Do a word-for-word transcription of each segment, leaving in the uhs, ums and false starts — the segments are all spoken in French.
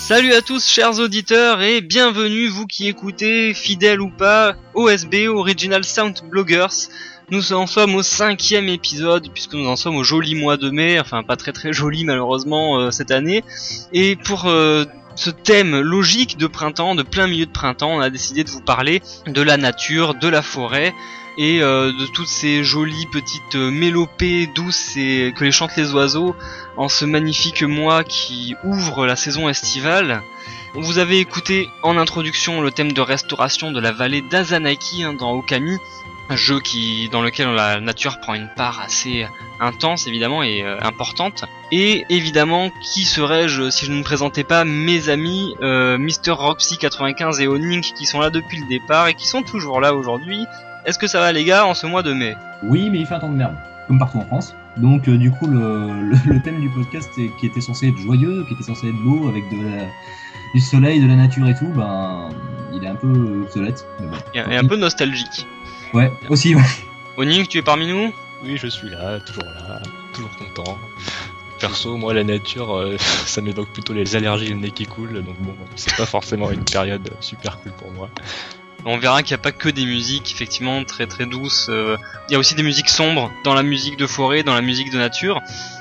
Salut à tous chers auditeurs et bienvenue vous qui écoutez, fidèles ou pas, O S B, Original Sound Bloggers. Nous en sommes au cinquième épisode puisque nous en sommes au joli mois de mai, enfin pas très très joli malheureusement euh, cette année. Et pour euh, ce thème logique de printemps, de plein milieu de printemps, on a décidé de vous parler de la nature, de la forêt et euh, de toutes ces jolies petites euh, mélopées douces et que les chantent les oiseaux en ce magnifique mois qui ouvre la saison estivale. Vous avez écouté en introduction le thème de restauration de la vallée d'Azanaki hein, dans Okami, un jeu qui dans lequel la nature prend une part assez intense évidemment et euh, importante. Et évidemment, qui serais-je si je ne présentais pas mes amis euh, Mister Roxy quatre-vingt-quinze et Onink qui sont là depuis le départ et qui sont toujours là aujourd'hui. Est-ce que ça va les gars en ce mois de mai? Oui, mais il fait un temps de merde, comme partout en France. Donc euh, du coup, le, le, le thème du podcast est, qui était censé être joyeux, qui était censé être beau, avec de la, du soleil, de la nature et tout, ben il est un peu obsolète. Mais bon. Et, et un peu nostalgique. Ouais, aussi, ouais. Onink, tu es parmi nous? Oui, je suis là, toujours là, toujours content. Perso, moi, la nature, euh, ça m'évoque plutôt les allergies et le nez qui coule, donc bon, c'est pas forcément une période super cool pour moi. On verra qu'il n'y a pas que des musiques effectivement très très douces, euh, il y a aussi des musiques sombres dans la musique de forêt, dans la musique de nature.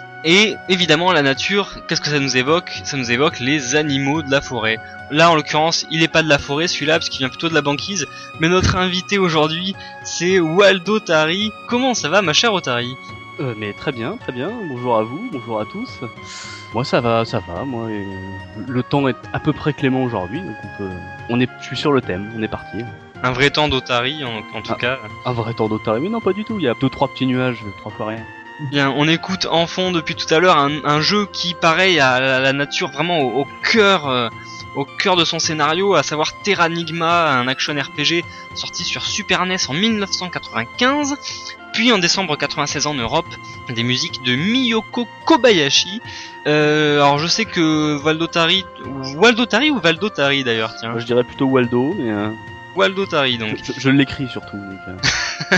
Et évidemment la nature, qu'est-ce que ça nous évoque? Ça nous évoque les animaux de la forêt. Là en l'occurrence, il est pas de la forêt celui-là parce qu'il vient plutôt de la banquise, mais notre invité aujourd'hui c'est Waldo Tari. Comment ça va ma chère Otari? Euh, mais très bien, très bien. Bonjour à vous, bonjour à tous. Moi ça va, ça va. Moi, et le temps est à peu près clément aujourd'hui, donc on peut, on est, je suis sur le thème, on est parti. Un vrai temps d'Otari en, en tout ah, cas. Un vrai temps d'Otari, mais non pas du tout. Il y a deux trois petits nuages, trois fois rien. Bien, on écoute en fond depuis tout à l'heure un, un jeu qui, pareil, a la, la nature vraiment au, au cœur, euh, au cœur de son scénario, à savoir Terranigma, un action R P G sorti sur Super N E S en mille neuf cent quatre-vingt-quinze. Puis en décembre quatre-vingt-seize en Europe, des musiques de Miyoko Kobayashi. Euh, alors je sais que Waldo Tari, Waldo Tari ou Valdo Tari d'ailleurs, tiens. Moi, je dirais plutôt Waldo, mais euh... Waldo Tari donc. Je, je, je l'écris surtout. Donc, euh...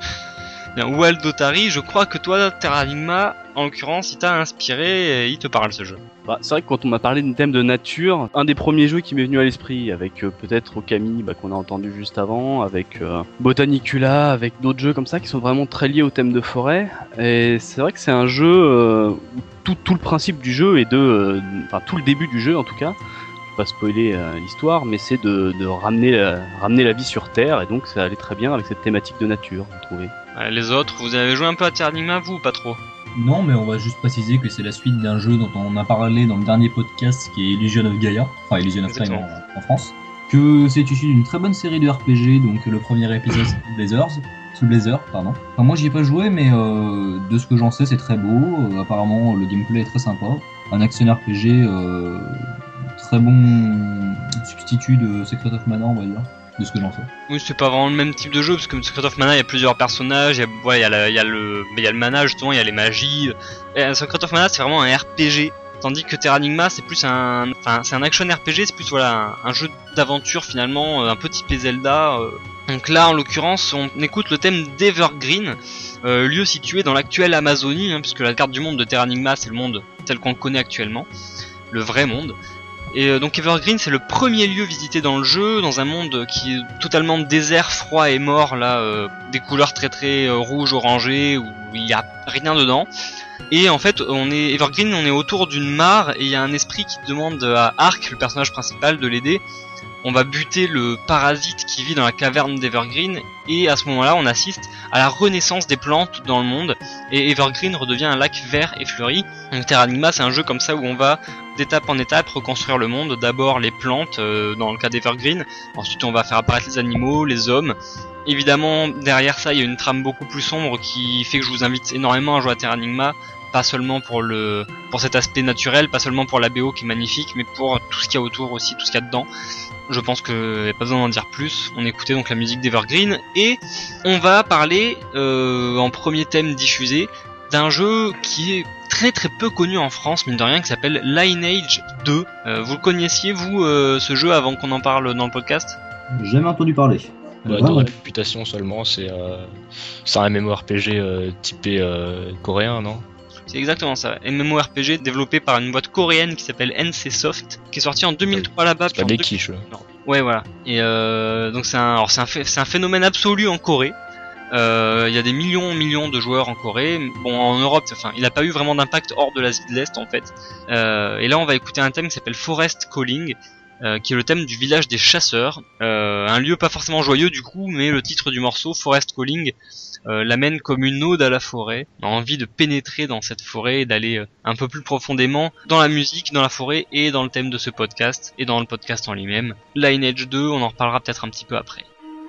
Bien, Waldo Tari, je crois que toi, Terranigma, en l'occurrence, il t'a inspiré et il te parle ce jeu. Bah, c'est vrai que quand on m'a parlé d'un thème de nature, un des premiers jeux qui m'est venu à l'esprit, avec euh, peut-être Okami, bah, qu'on a entendu juste avant, avec euh, Botanicula, avec d'autres jeux comme ça qui sont vraiment très liés au thème de forêt. Et c'est vrai que c'est un jeu euh, où tout, tout le principe du jeu est de, enfin euh, tout le début du jeu en tout cas. Pas spoiler euh, l'histoire, mais c'est de, de ramener, la, ramener la vie sur Terre, et donc ça allait très bien avec cette thématique de nature, vous trouvez. Ouais, les autres, vous avez joué un peu à Terranigma, vous, ou pas trop? Non, mais on va juste préciser que c'est la suite d'un jeu dont on a parlé dans le dernier podcast, qui est Illusion of Gaia, enfin Illusion of Time en, en France, que c'est issu d'une très bonne série de R P G, donc le premier épisode c'est Blazers, sous Blazer, pardon. Enfin, moi j'y ai pas joué, mais euh, de ce que j'en sais c'est très beau, euh, apparemment le gameplay est très sympa, un action R P G... Euh, très bon substitut de Secret of Mana, on va dire, de ce que j'en sais. Oui, c'est pas vraiment le même type de jeu, parce que Secret of Mana, il y a plusieurs personnages, il y a, ouais, il y a, la, il y a le, il y a le mana, justement, il y a les magies. Et Secret of Mana, c'est vraiment un R P G, tandis que Terranigma, c'est plus un, enfin, c'est un action R P G, c'est plus, voilà, un, un jeu d'aventure, finalement, un peu typé Zelda. Donc là, en l'occurrence, on écoute le thème d'Evergreen, euh, lieu situé dans l'actuelle Amazonie, hein, puisque la carte du monde de Terranigma, c'est le monde tel qu'on le connaît actuellement, le vrai monde. Et euh, donc Evergreen c'est le premier lieu visité dans le jeu, dans un monde qui est totalement désert, froid et mort, là, euh, des couleurs très très euh, rouges, orangées, où il y a rien dedans. Et en fait, on est Evergreen, on est autour d'une mare et il y a un esprit qui demande à Ark, le personnage principal, de l'aider. On va buter le parasite qui vit dans la caverne d'Evergreen et à ce moment-là, on assiste à la renaissance des plantes dans le monde et Evergreen redevient un lac vert et fleuri. Donc Terranigma, c'est un jeu comme ça où on va d'étape en étape reconstruire le monde. D'abord les plantes euh, dans le cas d'Evergreen, ensuite on va faire apparaître les animaux, les hommes. Évidemment, derrière ça, il y a une trame beaucoup plus sombre qui fait que je vous invite énormément à jouer à Terranigma. Pas seulement pour le pour cet aspect naturel, pas seulement pour la B O qui est magnifique, mais pour tout ce qu'il y a autour aussi, tout ce qu'il y a dedans. Je pense qu'il n'y a pas besoin d'en dire plus. On écoutait donc la musique d'Evergreen et on va parler euh, en premier thème diffusé d'un jeu qui est très très peu connu en France, mine de rien, qui s'appelle Lineage deux. Euh, vous le connaissiez vous euh, ce jeu avant qu'on en parle dans le podcast? Jamais entendu parler. Bah, Ouais, de ouais. réputation seulement, c'est euh, c'est un M M O R P G euh, typé euh, coréen, non? C'est exactement ça. MMORPG développé par une boîte coréenne qui s'appelle N C Soft, qui est sorti en deux mille trois là-bas. C'est pas des quiches. Ouais. Ouais, voilà. Et euh, donc c'est un, alors c'est un, c'est un phénomène absolu en Corée. Il euh, y a des millions, millions de joueurs en Corée. Bon, en Europe, enfin, il a pas eu vraiment d'impact hors de l'Asie de l'Est en fait. Euh, et là, on va écouter un thème qui s'appelle Forest Calling, euh, qui est le thème du village des chasseurs. Euh, un lieu pas forcément joyeux du coup, mais le titre du morceau, Forest Calling, euh, l'amène comme une ode à la forêt. On a envie de pénétrer dans cette forêt et d'aller euh, un peu plus profondément dans la musique, dans la forêt et dans le thème de ce podcast et dans le podcast en lui-même. Lineage deux, on en reparlera peut-être un petit peu après.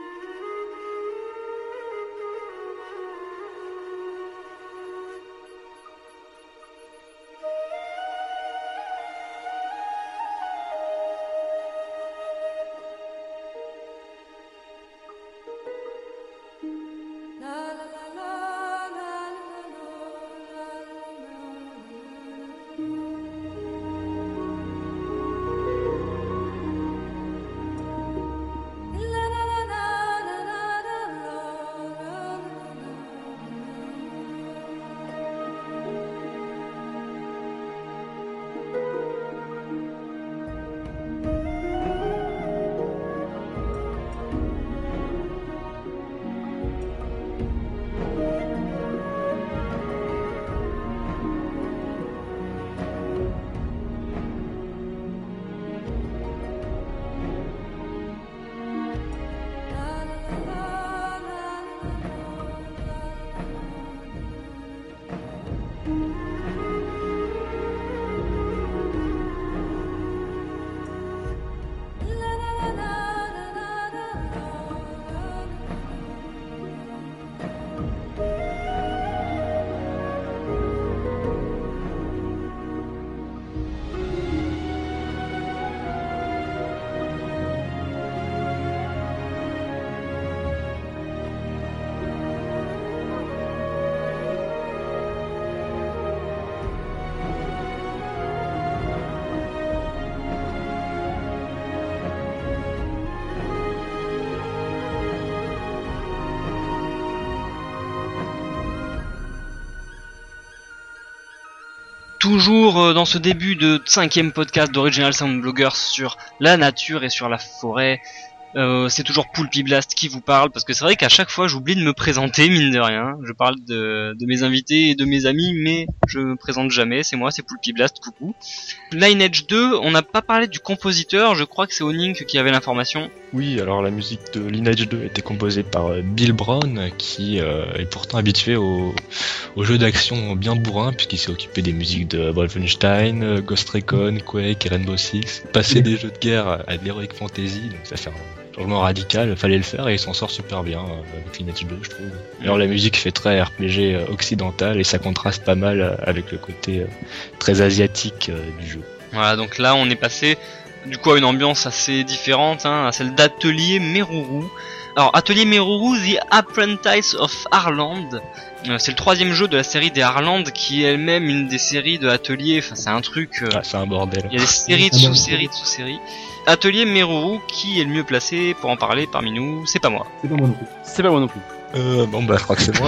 Toujours dans ce début de cinquième podcast d'Original Sound Bloggers sur la nature et sur la forêt, euh, c'est toujours Poulpi Blast qui vous parle, parce que c'est vrai qu'à chaque fois j'oublie de me présenter, mine de rien. Je parle de, de mes invités et de mes amis, mais je me présente jamais, c'est moi, c'est Poulpi Blast, coucou. Lineage deux, on n'a pas parlé du compositeur, je crois que c'est Onink qui avait l'information. Oui, alors la musique de Lineage deux a été composée par euh, Bill Brown, qui euh, est pourtant habitué aux au jeux d'action bien bourrin, puisqu'il s'est occupé des musiques de Wolfenstein, Ghost Recon, Quake et Rainbow Six. Passer des jeux de guerre à de l'heroic fantasy, donc ça fait un changement radical, fallait le faire et il s'en sort super bien euh, avec Lineage deux, je trouve. Alors la musique fait très R P G euh, occidental et ça contraste pas mal euh, avec le côté euh, très asiatique euh, du jeu. Voilà, donc là on est passé du coup à une ambiance assez différente, hein, à celle d'Atelier Meruru. Alors Atelier Meruru, The Apprentice of Harland, euh, c'est le troisième jeu de la série des Harland, qui est elle-même une des séries de Atelier. Enfin c'est un truc, euh, ah, c'est un bordel. Il y a des séries de sous-séries de sous-séries. Atelier Meruru, qui est le mieux placé pour en parler parmi nous? C'est pas moi. C'est pas moi non plus. C'est pas moi non plus. Euh, bon bah je crois que c'est moi.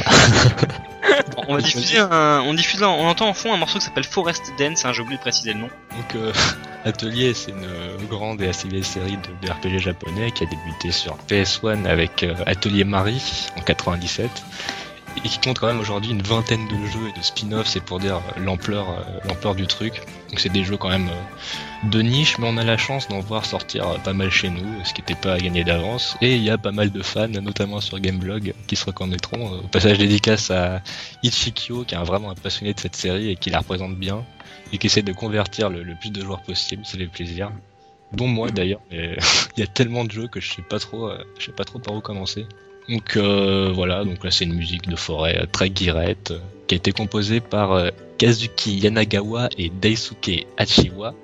Bon, on va diffuser un, on diffuse là, on entend en fond un morceau qui s'appelle Forest Dance, hein, j'ai oublié de préciser le nom. Donc euh, Atelier, c'est une euh, grande et assez vieille série de, de R P G japonais qui a débuté sur P S un avec euh, Atelier Marie en quatre-vingt-dix-sept et qui compte quand même aujourd'hui une vingtaine de jeux et de spin-offs, c'est pour dire euh, l'ampleur euh, l'ampleur du truc. Donc c'est des jeux quand même euh, de niche, mais on a la chance d'en voir sortir euh, pas mal chez nous, ce qui n'était pas à gagner d'avance. Et il y a pas mal de fans, notamment sur Gameblog, qui se reconnaîtront. Euh, au passage dédicace à Ichikyo, qui est vraiment un passionné de cette série et qui la représente bien, et qui essaie de convertir le, le plus de joueurs possible, ça fait plaisir. Dont moi d'ailleurs, mais il y a tellement de jeux que je sais pas trop, euh, je sais pas trop par où commencer. Donc euh, voilà, donc là c'est une musique de forêt euh, très guirette, euh, qui a été composée par euh, Kazuki Yanagawa et Daisuke Hachiwa,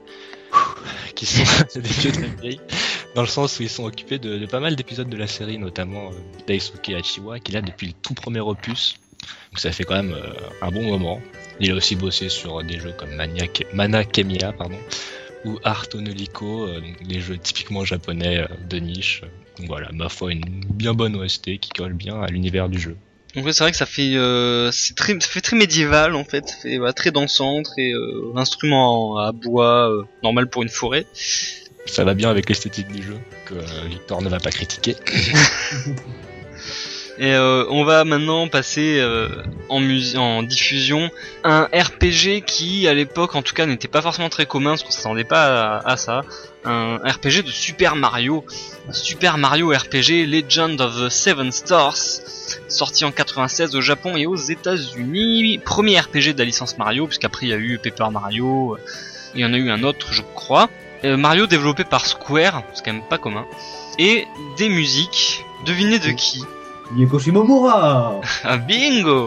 qui sont des vieux très vieilles, dans le sens où ils sont occupés de, de pas mal d'épisodes de la série, notamment euh, Daisuke Hachiwa, qui est là depuis le tout premier opus, donc ça fait quand même euh, un bon moment. Il a aussi bossé sur des jeux comme Maniac, Mana Kemiya, pardon, ou Art Onoliko, euh, donc des jeux typiquement japonais euh, de niche. Donc voilà, ma foi, une bien bonne O S T qui colle bien à l'univers du jeu. Donc ouais, c'est vrai que ça fait euh, c'est très ça fait très médiéval en fait, ça fait voilà, très dansant, très euh, instrument à bois euh, normal pour une forêt. Ça va bien avec l'esthétique du jeu que euh, Victor ne va pas critiquer. Et euh, on va maintenant passer euh, en, mus- en diffusion un R P G qui à l'époque en tout cas n'était pas forcément très commun parce qu'on s'attendait pas à, à ça. Un R P G de Super Mario, Super Mario R P G Legend of the Seven Stars, sorti en quatre-vingt-seize au Japon et aux États-Unis. Premier R P G de la licence Mario, puisqu'après il y a eu Paper Mario, il y en a eu un autre je crois. Euh, Mario développé par Square, c'est quand même pas commun. Et des musiques, devinez de qui? Yoko Shimomura. Ah bingo.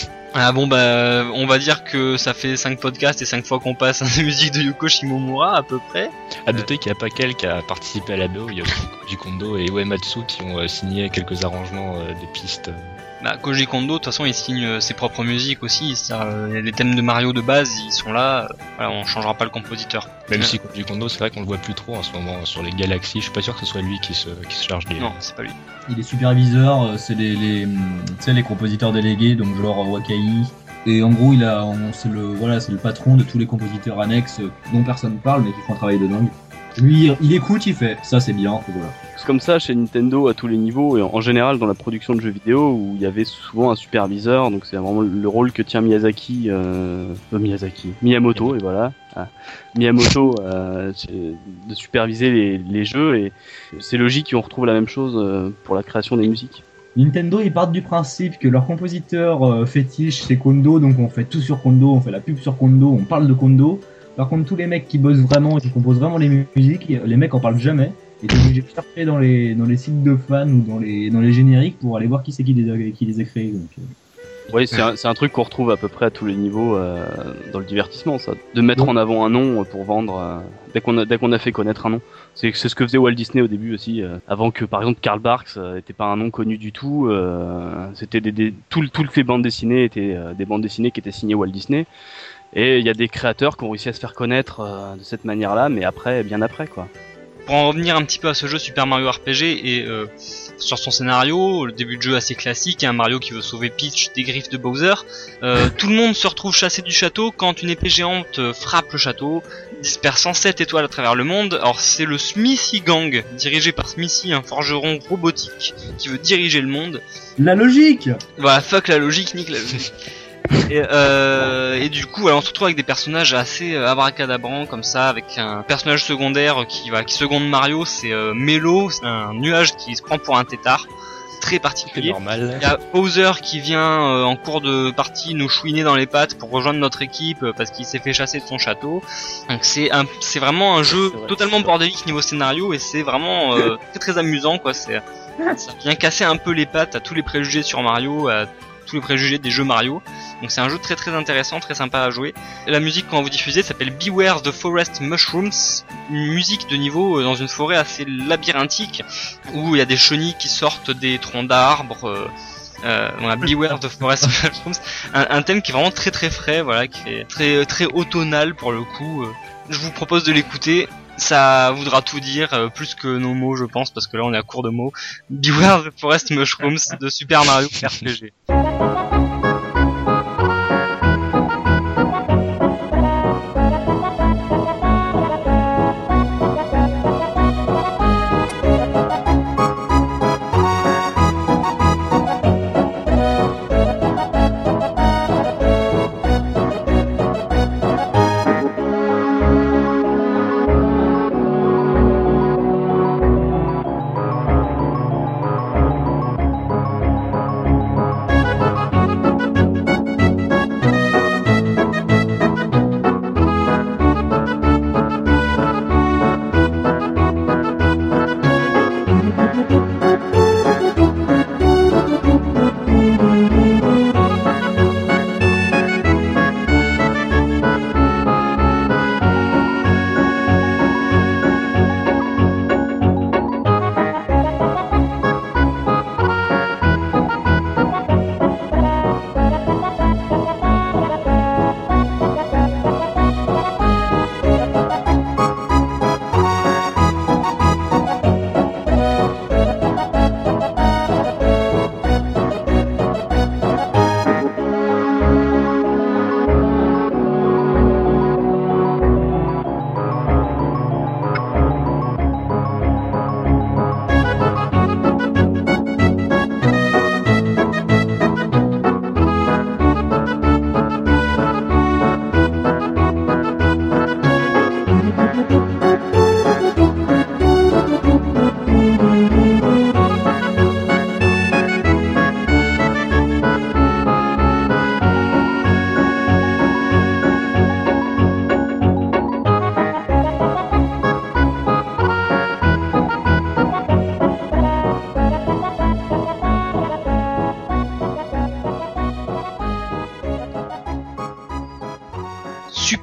Ah bon bah on va dire que ça fait cinq podcasts et cinq fois qu'on passe à la musique de Yoko Shimomura à peu près. À noter qu'il n'y a pas qu'elle qui a participé à la B O, il y a aussi Koji Kondo et Uematsu qui ont euh, signé quelques arrangements euh, des pistes. Bah Koji Kondo de toute façon il signe euh, ses propres musiques aussi, c'est-à-dire euh, les thèmes de Mario de base ils sont là, euh, voilà, on changera pas le compositeur. Même Ouais. si Koji Kondo c'est vrai qu'on le voit plus trop en ce moment sur les galaxies, je suis pas sûr que ce soit lui qui se, qui se charge des... Non c'est pas lui. Il est superviseur, euh, c'est les, les, hum, tu sais, les compositeurs délégués, donc genre euh, Wakai. Et en gros, il a, on- c'est le, voilà, c'est le patron de tous les compositeurs annexes euh, dont personne parle, mais qui font un travail de dingue. Lui, il écoute, il fait. Ça, c'est bien. Et voilà. C'est comme ça chez Nintendo à tous les niveaux et en en général dans la production de jeux vidéo où il y avait souvent un superviseur, donc c'est vraiment le rôle que tient Miyazaki, euh, euh, Miyazaki, Miyamoto et voilà, ah, Miyamoto euh, c'est de superviser les, les jeux et c'est logique qu'on retrouve la même chose euh, pour la création des musiques. Nintendo, ils partent du principe que leur compositeur euh, fétiche, c'est Kondo, donc on fait tout sur Kondo, on fait la pub sur Kondo, on parle de Kondo. Par contre, tous les mecs qui bossent vraiment et qui composent vraiment les mu- musiques, les mecs en parlent jamais. Et t'es obligé de chercher dans les, dans les sites de fans ou dans les, dans les génériques pour aller voir qui c'est qui les a, qui les a créés. Donc, euh. Oui, c'est un, c'est un truc qu'on retrouve à peu près à tous les niveaux euh, dans le divertissement, ça. De mettre en avant un nom pour vendre, euh, dès qu'on a, dès qu'on a fait connaître un nom. C'est, c'est ce que faisait Walt Disney au début aussi, euh, avant que par exemple Karl Barks euh, était pas un nom connu du tout. Euh, c'était des, des, tout, toutes les bandes dessinées étaient euh, des bandes dessinées qui étaient signées Walt Disney. Et il y a des créateurs qui ont réussi à se faire connaître euh, de cette manière-là, mais après, bien après, quoi. Pour en revenir un petit peu à ce jeu Super Mario R P G et euh, sur son scénario, le début de jeu assez classique, un Mario qui veut sauver Peach des griffes de Bowser. Euh, tout le monde se retrouve chassé du château quand une épée géante euh, frappe le château, dispersant sept étoiles à travers le monde. Alors c'est le Smithy Gang, dirigé par Smithy, un forgeron robotique qui veut diriger le monde. La logique. Voilà, fuck la logique, nique la logique. Et, euh, et du coup, alors, on se retrouve avec des personnages assez euh, abracadabrants comme ça, avec un personnage secondaire qui va qui seconde Mario, c'est euh, Melo, c'est un nuage qui se prend pour un tétard, très C'est particulier. normal. Il y a Bowser qui vient euh, en cours de partie nous chouiner dans les pattes pour rejoindre notre équipe euh, parce qu'il s'est fait chasser de son château. Donc c'est un, c'est vraiment un jeu C'est vrai, totalement c'est vrai. bordélique niveau scénario et c'est vraiment euh, très très amusant quoi. C'est ça vient casser un peu les pattes à tous les préjugés sur Mario, à tous les préjugés des jeux Mario. Donc c'est un jeu très très intéressant, très sympa à jouer. La musique quand vous diffusez s'appelle Beware the Forest Mushrooms, une musique de niveau euh, dans une forêt assez labyrinthique où il y a des chenilles qui sortent des troncs d'arbres. Euh, euh, voilà, Beware the Forest Mushrooms, un, un thème qui est vraiment très très frais, voilà, qui est très très automnal pour le coup. Euh, je vous propose de l'écouter. Ça voudra tout dire, euh, plus que nos mots je pense, parce que là on est à court de mots. Beware the Forest Mushrooms de Super Mario R P G.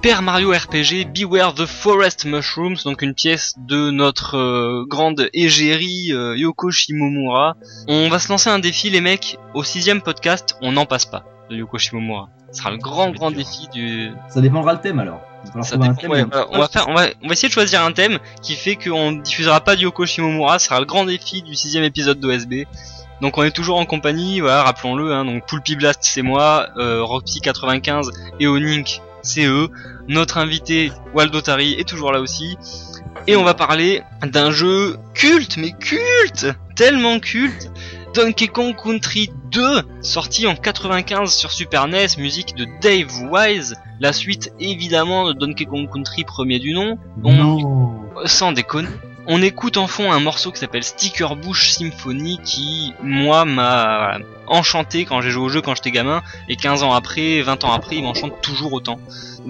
Super Mario R P G Beware the Forest Mushrooms, donc une pièce de notre euh, grande égérie euh, Yoko Shimomura. On va se lancer un défi les mecs, au sixième podcast, on n'en passe pas de Yoko Shimomura. Ce sera le grand grand dur. défi du... Ça dépendra le thème alors. Ça dépend, un thème, ouais, voilà, on, va faire, on, va, on va essayer de choisir un thème qui fait qu'on diffusera pas de Yoko Shimomura, ce sera le grand défi du sixième épisode d'O S B. Donc on est toujours en compagnie, voilà, rappelons-le, hein, donc Poulpi Blast c'est moi, euh, Roxy quatre-vingt-quinze et Onink c'est eux, notre invité Waldo Tari est toujours là aussi, et on va parler d'un jeu culte, mais culte, tellement culte, Donkey Kong Country deux, sorti en quatre-vingt-quinze sur Super N E S, musique de Dave Wise, la suite évidemment de Donkey Kong Country premier du nom, on... non. sans déconner. On écoute en fond un morceau qui s'appelle Sticker Bush Symphony qui, moi, m'a enchanté quand j'ai joué au jeu quand j'étais gamin, et quinze ans après, vingt ans après, il m'enchante toujours autant.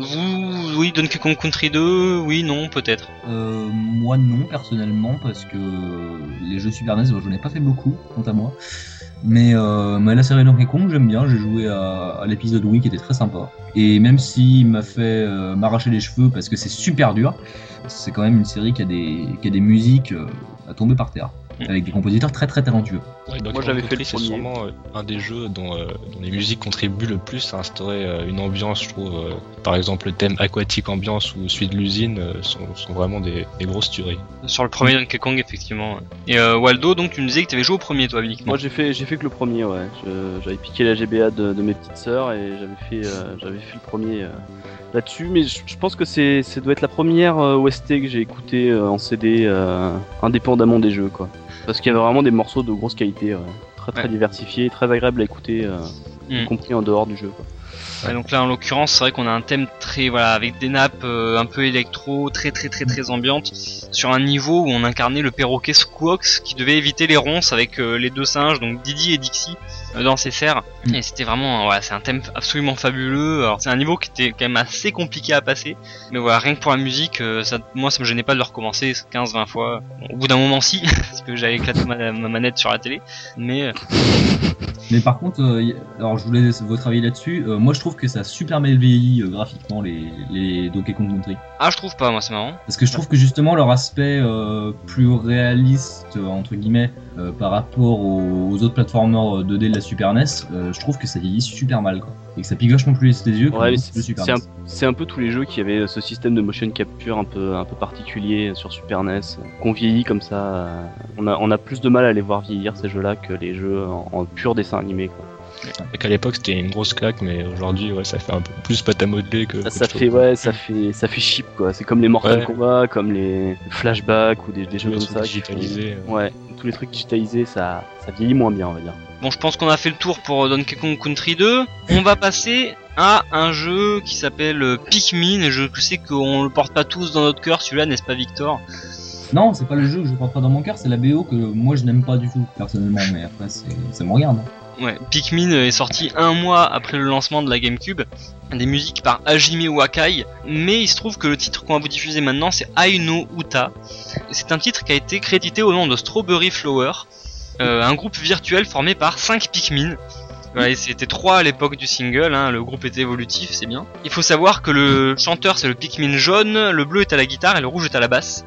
Vous, oui, Donkey Kong Country deux, oui, non, peut-être. Euh, moi non, personnellement, parce que les jeux Super N E S, j'en ai pas fait beaucoup, quant à moi. Mais, euh, mais la série Donkey Kong, j'aime bien, j'ai joué à, à l'épisode Wii qui était très sympa. Et même s'il m'a fait euh, m'arracher les cheveux parce que c'est super dur, c'est quand même une série qui a des, qui a des musiques euh, à tomber par terre, avec des compositeurs très très talentueux. Ouais, donc moi j'avais fait le c'est premier. sûrement euh, un des jeux dont, euh, dont les musiques contribuent le plus à instaurer euh, une ambiance, je trouve. Euh, par exemple, le thème Aquatic Ambiance ou celui de l'usine euh, sont, sont vraiment des, des grosses tueries. Sur le premier Donkey Kong, effectivement. Et euh, Waldo, donc tu me disais que tu avais joué au premier, toi, uniquement. Moi j'ai fait, j'ai fait que le premier, ouais. Je, j'avais piqué la G B A de, de mes petites sœurs et j'avais fait, euh, j'avais fait le premier euh, là-dessus. Mais je, je pense que c'est, ça doit être la première euh, O S T que j'ai écouté euh, en C D, euh, indépendamment des jeux, quoi. Parce qu'il y avait vraiment des morceaux de grosse qualité, ouais. Très très ouais. diversifiés, très agréable à écouter, euh, mm. y compris en dehors du jeu, quoi. Ouais, donc là en l'occurrence c'est vrai qu'on a un thème très voilà avec des nappes euh, un peu électro, très très très très ambiantes, sur un niveau où on incarnait le perroquet Squawks qui devait éviter les ronces avec euh, les deux singes, donc Didi et Dixie, euh, dans ses serres. Mm. Et c'était vraiment voilà, c'est un thème absolument fabuleux. Alors c'est un niveau qui était quand même assez compliqué à passer, mais voilà, rien que pour la musique, euh, ça, moi ça me gênait pas de le recommencer quinze vingt fois. Bon, au bout d'un moment si, parce que j'avais éclaté ma, ma manette sur la télé, mais euh... mais par contre, euh, alors je voulais votre avis là-dessus. Euh, moi je trouve que ça a super mal vieilli euh, graphiquement les, les Donkey Kong Country. Ah je trouve pas, moi c'est marrant. Parce que je trouve que justement leur aspect euh, plus réaliste euh, entre guillemets euh, par rapport aux, aux autres platformers deux D de la Super N E S, euh, je trouve que ça vieillit super mal quoi. Et que ça pique vachement plus les yeux que ouais, le Super N E S. C'est un, c'est un peu tous les jeux qui avaient ce système de motion capture un peu, un peu particulier sur Super N E S, qu'on vieillit comme ça. Euh, on, a, on a plus de mal à les voir vieillir ces jeux-là que les jeux en, en pur dessin animé quoi. Et qu'à l'époque c'était une grosse claque, mais aujourd'hui ouais ça fait un peu plus pâte à modeler que. Ça, ça fait ouais ça fait ça fait cheap quoi. C'est comme les Mortal ouais. Kombat, comme les flashbacks ou des, des jeux comme ça. Digitalisés. Qui... Ouais, tous les trucs digitalisés ça ça vieillit moins bien on va dire. Bon je pense qu'on a fait le tour pour Donkey Kong Country deux. On va passer à un jeu qui s'appelle Pikmin. Et je sais qu'on le porte pas tous dans notre cœur celui-là, n'est-ce pas Victor? Non, c'est pas le jeu que je porte pas dans mon cœur, c'est la B O que moi je n'aime pas du tout personnellement, mais après c'est... ça me regarde. Ouais, Pikmin est sorti un mois après le lancement de la GameCube, des musiques par Hajime Wakai, mais il se trouve que le titre qu'on va vous diffuser maintenant c'est Ai no Uta. C'est un titre qui a été crédité au nom de Strawberry Flower, euh, un groupe virtuel formé par cinq Pikmin. Voilà, c'était trois à l'époque du single, hein, le groupe était évolutif, c'est bien. Il faut savoir que le chanteur c'est le Pikmin jaune, le bleu est à la guitare et le rouge est à la basse.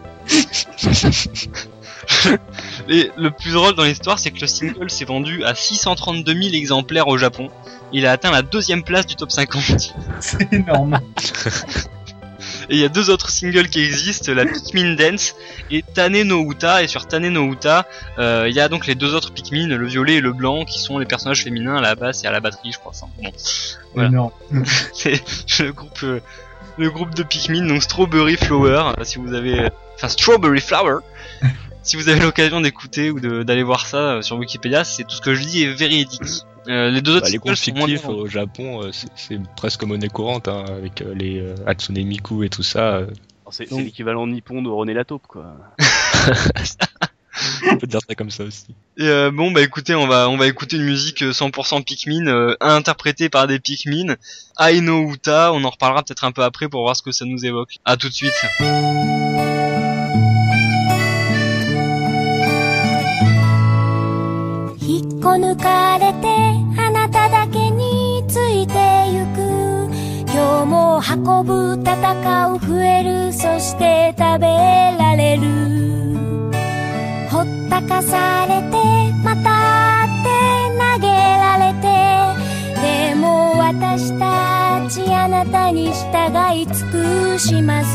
Et le plus drôle dans l'histoire, c'est que le single s'est vendu à six cent trente-deux mille exemplaires au Japon. Il a atteint la deuxième place du top cinquante. C'est énorme. Et il y a deux autres singles qui existent, la Pikmin Dance et Tane no Uta. Et sur Tane no Uta, euh, il y a donc les deux autres Pikmin, le violet et le blanc, qui sont les personnages féminins à la basse et à la batterie, je crois. Ça. Bon, voilà. Non. C'est le groupe, euh, le groupe de Pikmin, donc Strawberry Flower. Si vous avez, enfin Strawberry Flower. Si vous avez l'occasion d'écouter ou de, d'aller voir ça sur Wikipédia, c'est tout ce que je dis est véridique. Euh, les deux autres bah, les groupes fictifs moins... au Japon, euh, c'est, c'est presque monnaie courante, hein, avec euh, les euh, Hatsune Miku et tout ça. Euh. C'est, Donc... c'est l'équivalent nippon de René Lataupe, quoi. On peut dire ça comme ça aussi. Et euh, bon bah écoutez, on va on va écouter une musique cent pour cent Pikmin, euh, interprétée par des Pikmin. Ai no Uta, on en reparlera peut-être un peu après pour voir ce que ça nous évoque. À tout de suite. こ抜かれてあなただけについてゆく今日も儚運ぶ戦う増えるそして食べられるほったかされてまたって投げられてでも私たちあなたに従い尽くします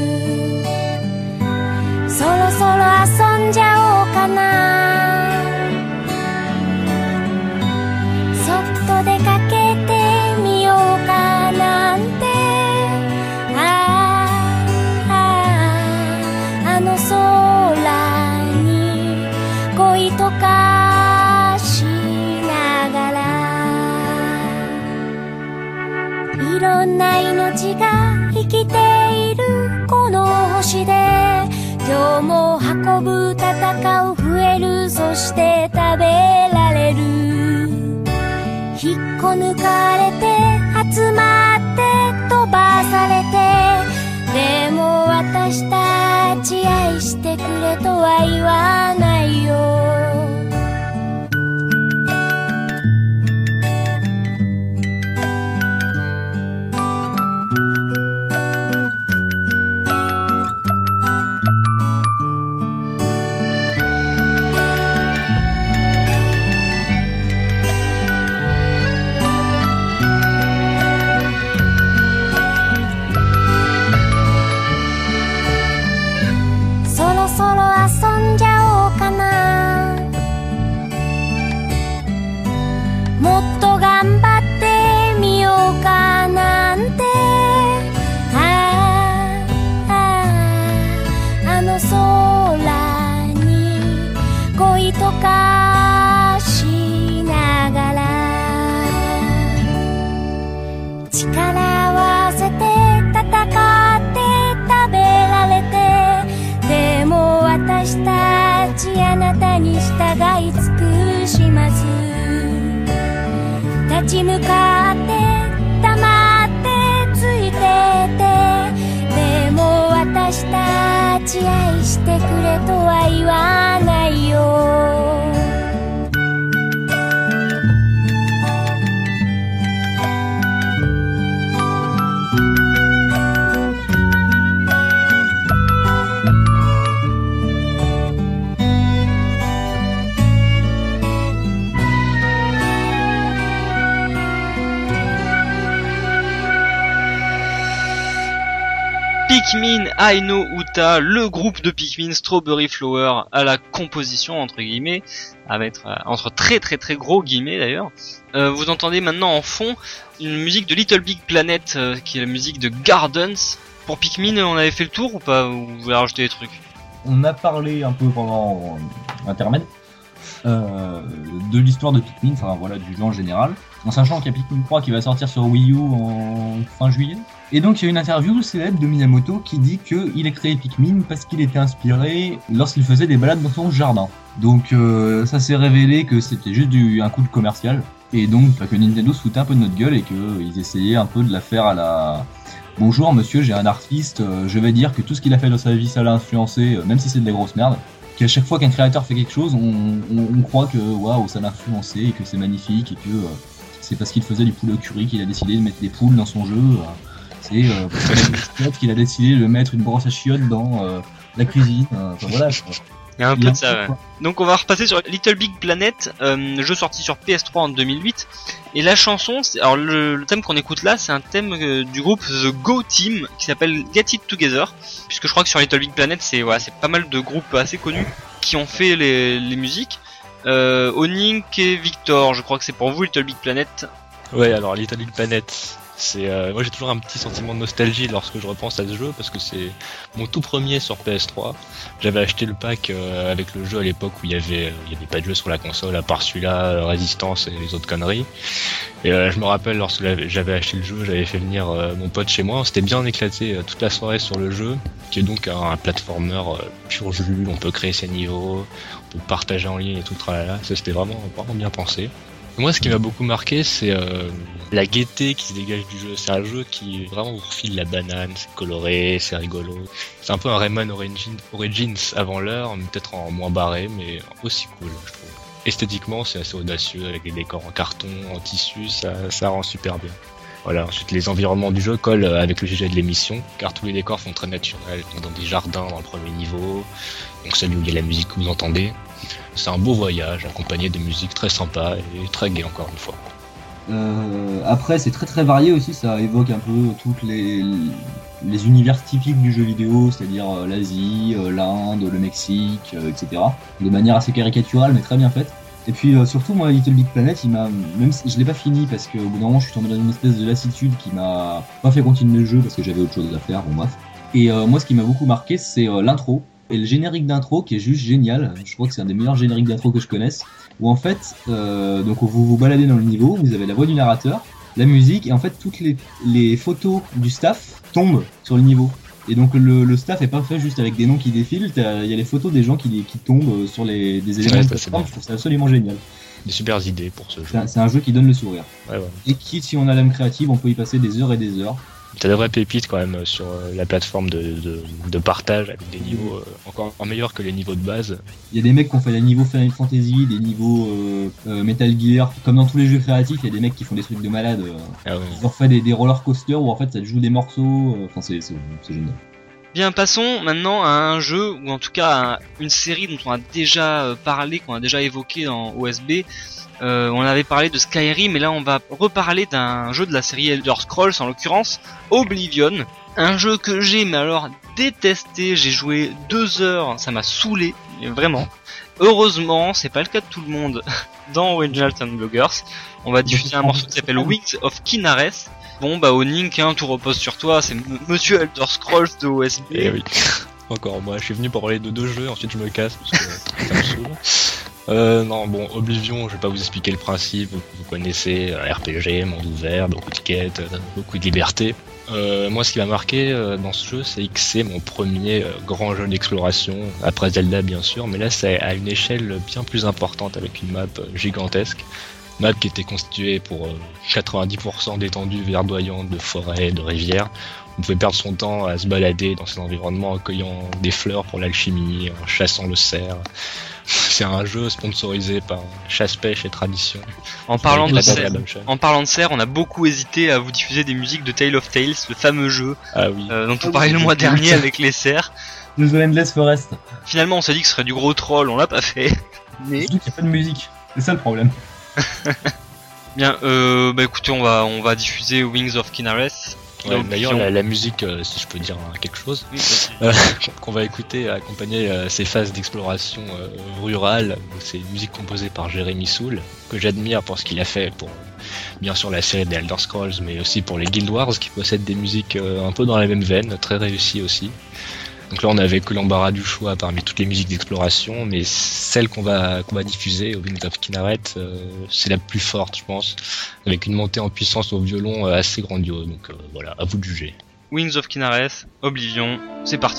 そろそろ遊んじゃおうかなそっと出かけてみようかなんてあああの空に恋とかしながらいろんな命が生きているこの星で今日も運ぶ戦う増えるそして食べられる引っこ抜かれて集まって飛ばされてでも私たち愛してくれとは言わないよ立ち向かって黙ってついててでも私たち愛してくれとは言わないよ Pikmin Ai no Uta, le groupe de Pikmin Strawberry Flower à la composition entre guillemets, à mettre euh, entre très très très gros guillemets d'ailleurs. Euh, vous entendez maintenant en fond une musique de Little Big Planet euh, qui est la musique de Gardens. Pour Pikmin, on avait fait le tour ou pas? Ou vous voulez rajouter des trucs? On a parlé un peu pendant l'intermède euh, de l'histoire de Pikmin, enfin voilà, du jeu en général, en sachant qu'il y a Pikmin trois qui va sortir sur Wii U en fin juillet. Et donc il y a une interview célèbre de Miyamoto qui dit qu'il a créé Pikmin parce qu'il était inspiré lorsqu'il faisait des balades dans son jardin. Donc euh, ça s'est révélé que c'était juste du, un coup de commercial, et donc bah, que Nintendo se foutait un peu de notre gueule et qu'ils essayaient un peu de la faire à la... Bonjour monsieur, j'ai un artiste, euh, je vais dire que tout ce qu'il a fait dans sa vie ça l'a influencé, euh, même si c'est de la grosse merde. Qu'à chaque fois qu'un créateur fait quelque chose, on, on, on croit que waouh ça l'a influencé et que c'est magnifique et que euh, c'est parce qu'il faisait du poulet au curry qu'il a décidé de mettre des poules dans son jeu. Euh, c'est euh, qu'il a décidé de mettre une brosse à chiottes dans euh, la cuisine. Euh, enfin voilà. Quoi. Il y a un peu de ça, ouais. Donc on va repasser sur Little Big Planet, euh, jeu sorti sur P S trois en deux mille huit. Et la chanson, c'est, alors le, le thème qu'on écoute là, c'est un thème euh, du groupe The Go Team qui s'appelle Get It Together. Puisque je crois que sur Little Big Planet, c'est voilà, c'est pas mal de groupes assez connus qui ont fait les, les musiques. Euh, Onink et Victor, je crois que c'est pour vous Little Big Planet. Ouais, alors Little Big Planet. C'est euh, moi j'ai toujours un petit sentiment de nostalgie lorsque je repense à ce jeu parce que c'est mon tout premier sur P S trois. J'avais acheté le pack euh, avec le jeu à l'époque où il y avait euh, il y avait pas de jeu sur la console à part celui-là, euh, Résistance et les autres conneries. Et euh, je me rappelle lorsque j'avais acheté le jeu, j'avais fait venir euh, mon pote chez moi, on s'était bien éclaté euh, toute la soirée sur le jeu, qui est donc un, un platformer euh, pur jus, on peut créer ses niveaux, on peut partager en ligne et tout tralala. Ça c'était vraiment vraiment bien pensé. Moi, ce qui m'a beaucoup marqué, c'est euh, la gaieté qui se dégage du jeu. C'est un jeu qui vraiment vous refile la banane, c'est coloré, c'est rigolo. C'est un peu un Rayman Origins, Origins avant l'heure, peut-être en moins barré, mais aussi cool, je trouve. Esthétiquement, c'est assez audacieux, avec des décors en carton, en tissu, ça, ça rend super bien. Voilà, ensuite les environnements du jeu collent avec le sujet de l'émission, car tous les décors sont très naturels, donc dans des jardins dans le premier niveau, donc celui où il y a la musique que vous entendez. C'est un beau voyage, accompagné de musique très sympa et très gai encore une fois. Euh, après, c'est très très varié aussi, ça évoque un peu toutes les, les univers typiques du jeu vidéo, c'est-à-dire euh, l'Asie, euh, l'Inde, le Mexique, euh, et cetera. De manière assez caricaturale, mais très bien faite. Et puis euh, surtout, moi, Little Big Planet, il m'a, même si je l'ai pas fini parce qu'au bout d'un moment, je suis tombé dans une espèce de lassitude qui m'a pas fait continuer le jeu parce que j'avais autre chose à faire, bon bref. Et euh, moi, ce qui m'a beaucoup marqué, c'est euh, l'intro et le générique d'intro qui est juste génial. Je crois que c'est un des meilleurs génériques d'intro que je connaisse. Où en fait, euh, donc vous vous baladez dans le niveau, vous avez la voix du narrateur, la musique, et en fait toutes les, les photos du staff tombent sur le niveau. Et donc le, le staff est pas fait juste avec des noms qui défilent, il y a les photos des gens qui, qui tombent sur les, des éléments Ouais, de ça, c'est plateforme, bien. je trouve ça absolument génial. Des super idées pour ce jeu. C'est un, c'est un jeu qui donne le sourire. Ouais, ouais. Et qui, si on a l'âme créative, on peut y passer des heures et des heures. T'as de vraies pépites quand même sur euh, la plateforme de, de, de partage avec des niveaux euh, encore, encore meilleurs que les niveaux de base. Il y a des mecs qui ont fait des niveaux Final Fantasy, des niveaux euh, euh, Metal Gear, comme dans tous les jeux créatifs, il y a des mecs qui font des trucs de malade. Euh, Ah ouais. ils ont fait des, des roller coasters où en fait ça te joue des morceaux, euh, enfin c'est, c'est, c'est génial. Bien, passons maintenant à un jeu, ou en tout cas à une série dont on a déjà euh, parlé, qu'on a déjà évoqué dans O S B. Euh, on avait parlé de Skyrim, mais là on va reparler d'un jeu de la série Elder Scrolls, en l'occurrence Oblivion. Un jeu que j'ai mais alors détesté, j'ai joué deux heures, ça m'a saoulé, vraiment. Heureusement, c'est pas le cas de tout le monde dans Original Town Bloggers. On va diffuser un morceau qui s'appelle Wings of Kinares. Bon bah Onink, hein, tout repose sur toi, c'est M- Monsieur Elder Scrolls de O S B. Et oui. Encore moi, je suis venu pour parler de deux jeux, ensuite je me casse parce que ça me saoule. Euh, non, bon, Oblivion, je vais pas vous expliquer le principe, vous connaissez, euh, R P G, monde ouvert, beaucoup de quêtes, euh, beaucoup de liberté. Euh, moi, ce qui m'a marqué euh, dans ce jeu, c'est que c'est mon premier euh, grand jeu d'exploration, après Zelda bien sûr, mais là c'est à une échelle bien plus importante avec une map euh, gigantesque. Map qui était constituée pour euh, quatre-vingt-dix pour cent d'étendues verdoyantes, de forêts, de rivières. On pouvait perdre son temps à se balader dans ces environnements en cueillant des fleurs pour l'alchimie, en chassant le cerf. C'est un jeu sponsorisé par Chasse-Pêche et Tradition. En parlant de Avec la cerf, Adaption. en parlant de cerf, on a beaucoup hésité à vous diffuser des musiques de Tale of Tales, le fameux jeu Ah oui. euh, dont on parlait le mois dernier avec les cerfs. The Endless Forest. Finalement, on s'est dit que ce serait du gros troll, on l'a pas fait. Mais Surtout qu'il n'y a pas de musique. C'est ça le problème. bien, euh, bah écoutez, on va on va diffuser Wings of Kinares. Ouais, d'ailleurs, la, la musique, euh, si je peux dire hein, quelque chose, Oui, vas-y. euh, qu'on va écouter accompagner euh, ces phases d'exploration euh, rurale. C'est une musique composée par Jérémy Soule, que j'admire pour ce qu'il a fait pour bien sûr la série des Elder Scrolls, mais aussi pour les Guild Wars, qui possèdent des musiques euh, un peu dans la même veine, très réussies aussi. Donc là, on avait que l'embarras du choix parmi toutes les musiques d'exploration, mais celle qu'on va qu'on va diffuser, au Wings of Kinaret, euh, c'est la plus forte, je pense, avec une montée en puissance au violon euh, assez grandiose. Donc euh, voilà, à vous de juger. Wings of Kinares, Oblivion, c'est parti.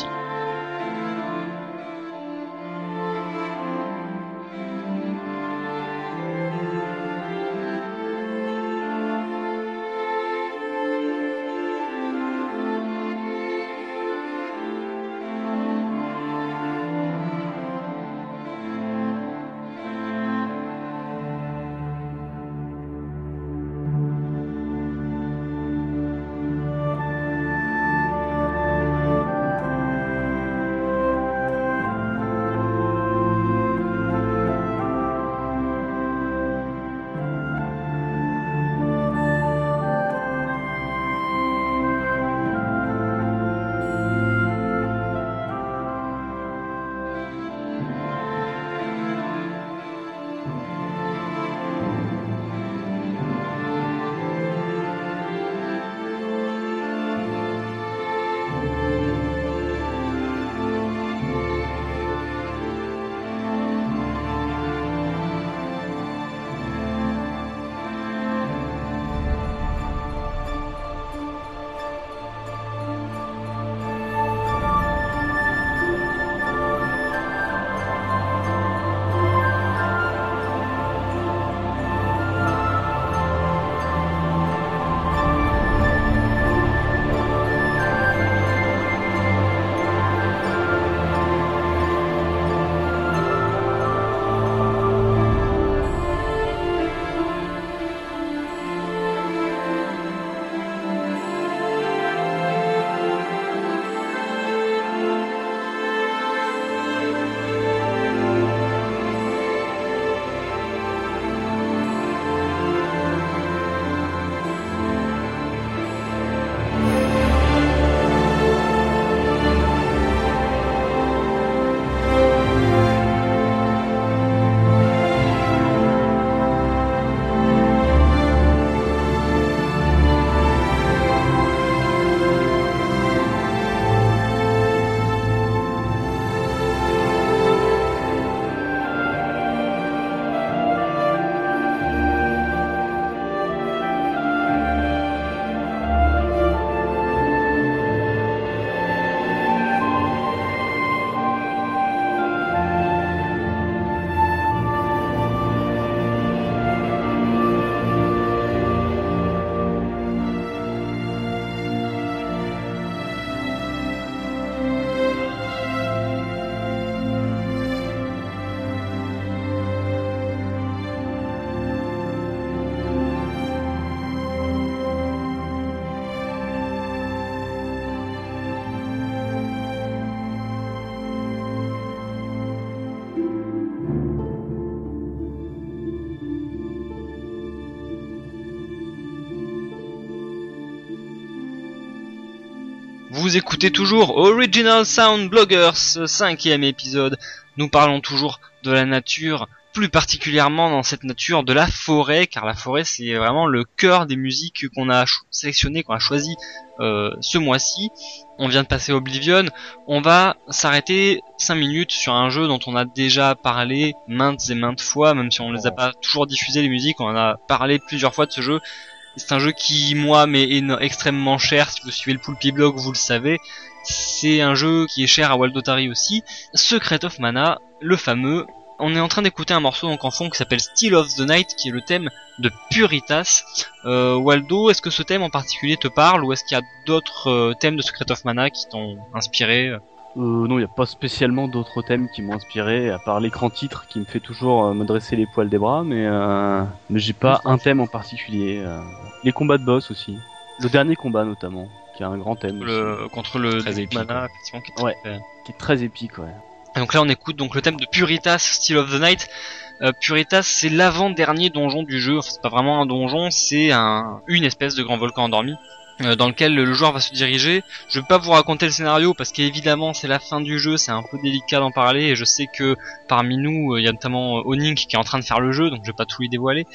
Vous écoutez toujours Original Sound Bloggers, cinquième épisode. Nous parlons toujours de la nature, plus particulièrement dans cette nature de la forêt, car la forêt c'est vraiment le cœur des musiques qu'on a sélectionnées, qu'on a choisies euh, ce mois-ci. On vient de passer Oblivion, on va s'arrêter cinq minutes sur un jeu dont on a déjà parlé maintes et maintes fois, même si on ne les a pas toujours diffusé les musiques, on en a parlé plusieurs fois de ce jeu. C'est un jeu qui, moi, m'est éno- extrêmement cher. Si vous suivez le Poulpi Blog, vous le savez. C'est un jeu qui est cher à Waldotari aussi. Secret of Mana, le fameux. On est en train d'écouter un morceau donc en fond qui s'appelle Still of the Night, qui est le thème de Puritas. Euh, Waldo, est-ce que ce thème en particulier te parle, ou est-ce qu'il y a d'autres euh, thèmes de Secret of Mana qui t'ont inspiré? Euh, non, il n'y a pas spécialement d'autres thèmes qui m'ont inspiré, à part l'écran titre qui me fait toujours euh, me dresser les poils des bras, mais, euh, mais j'ai pas un thème en particulier. Euh. Les combats de boss aussi. Le dernier combat notamment, qui a un grand thème. Le, aussi. contre le Très épique, Mana, ouais. effectivement, qui est très, Ouais. euh, Qui est très épique, ouais. Et donc là on écoute donc le thème de Puritas, Still of the Night. Euh, Puritas c'est l'avant-dernier donjon du jeu, enfin c'est pas vraiment un donjon, c'est un, une espèce de grand volcan endormi euh, dans lequel le joueur va se diriger. Je vais pas vous raconter le scénario parce qu'évidemment c'est la fin du jeu, c'est un peu délicat d'en parler et je sais que parmi nous il y a notamment Onink qui est en train de faire le jeu, donc je vais pas tout lui dévoiler.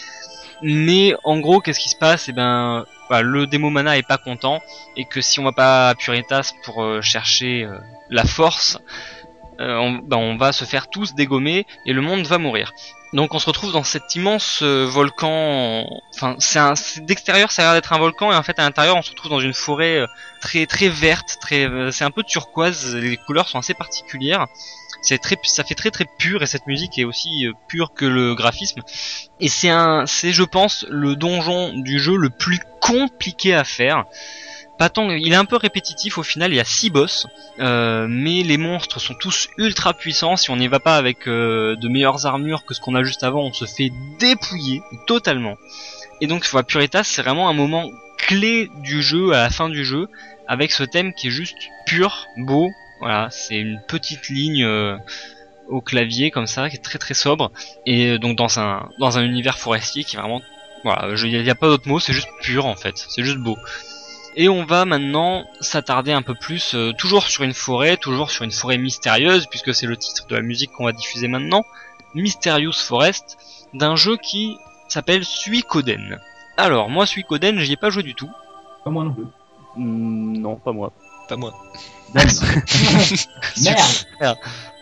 Mais en gros qu'est-ce qui se passe? Et ben voilà, le démo Mana est pas content et que si on va pas à Puritas pour euh, chercher euh, la force, Euh, on, bah on va se faire tous dégommer et le monde va mourir. Donc on se retrouve dans cet immense euh, volcan. Enfin, c'est un, c'est, d'extérieur ça a l'air d'être un volcan et en fait à l'intérieur on se retrouve dans une forêt euh, très très verte, très, euh, c'est un peu turquoise. Les couleurs sont assez particulières. C'est très, ça fait très très pur et cette musique est aussi euh, pure que le graphisme. Et c'est un, c'est je pense le donjon du jeu le plus compliqué à faire. Pas tant, il est un peu répétitif au final, il y a six boss, euh, mais les monstres sont tous ultra puissants, si on n'y va pas avec euh, de meilleures armures que ce qu'on a juste avant, on se fait dépouiller totalement. Et donc voilà, Puritas c'est vraiment un moment clé du jeu, à la fin du jeu, avec ce thème qui est juste pur, beau, voilà, c'est une petite ligne euh, au clavier comme ça, qui est très très sobre, et donc dans un, dans un univers forestier qui est vraiment, voilà, il n'y a, a pas d'autre mot, c'est juste pur en fait, c'est juste beau. Et on va maintenant s'attarder un peu plus, euh, toujours sur une forêt, toujours sur une forêt mystérieuse, puisque c'est le titre de la musique qu'on va diffuser maintenant, Mysterious Forest, d'un jeu qui s'appelle Suikoden. Alors, moi Suikoden, j'y ai pas joué du tout. Pas moi non plus. Mm, non, pas moi. Pas moi. Merde.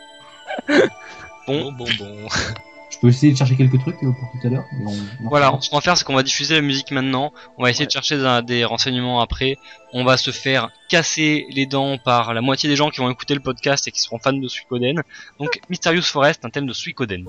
Bon, Bon, bon, bon. Je peux essayer de chercher quelques trucs euh, pour tout à l'heure. et on- on voilà, reprend. ce qu'on va faire, c'est qu'on va diffuser la musique maintenant, on va essayer Ouais. de chercher des, des renseignements après, on va se faire casser les dents par la moitié des gens qui vont écouter le podcast et qui seront fans de Suikoden. Donc, Mysterious Forest, un thème de Suikoden.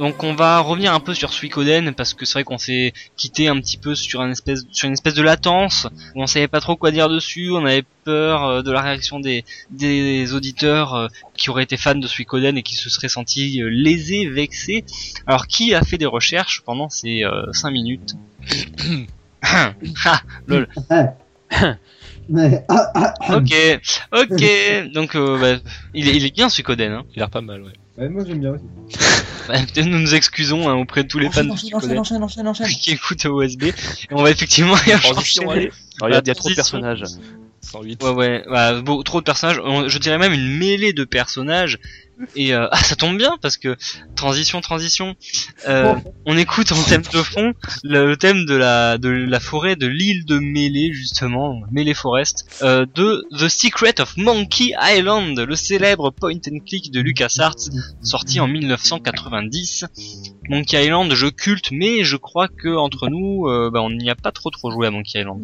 Donc on va revenir un peu sur Suikoden parce que c'est vrai qu'on s'est quitté un petit peu sur une espèce sur une espèce de latence où on savait pas trop quoi dire dessus, on avait peur euh, de la réaction des des auditeurs euh, qui auraient été fans de Suikoden et qui se seraient sentis euh, lésés, vexés. Alors qui a fait des recherches pendant ces euh, cinq minutes? Ah, lol. Mais, ah, ah, ah. Ok, ok. Donc euh, bah, il est il est bien Suikoden, hein. Il a l'air pas mal, ouais. Ouais, moi j'aime bien aussi. Bah, peut-être nous nous excusons hein, auprès de tous les fans Enchaîne, de enchaîne, Suikoden enchaîne, enchaîne, enchaîne. qui écoutent au O S B. Et on va effectivement y Transition, enchaîner. allez. Regarde, il y a trop de transition. personnages. cent huit. Ouais ouais, bah, beau, trop de personnages, On- je dirais même une mêlée de personnages. Et euh, ah ça tombe bien parce que transition transition, euh, on écoute en thème de fond le, le thème de la de la forêt de l'île de Melee justement, Melee Forest, euh, de The Secret of Monkey Island, le célèbre point and click de LucasArts sorti en mille neuf cent quatre-vingt-dix. Monkey Island, jeu culte, mais je crois que entre nous, euh, bah, on n'y a pas trop trop joué à Monkey Island.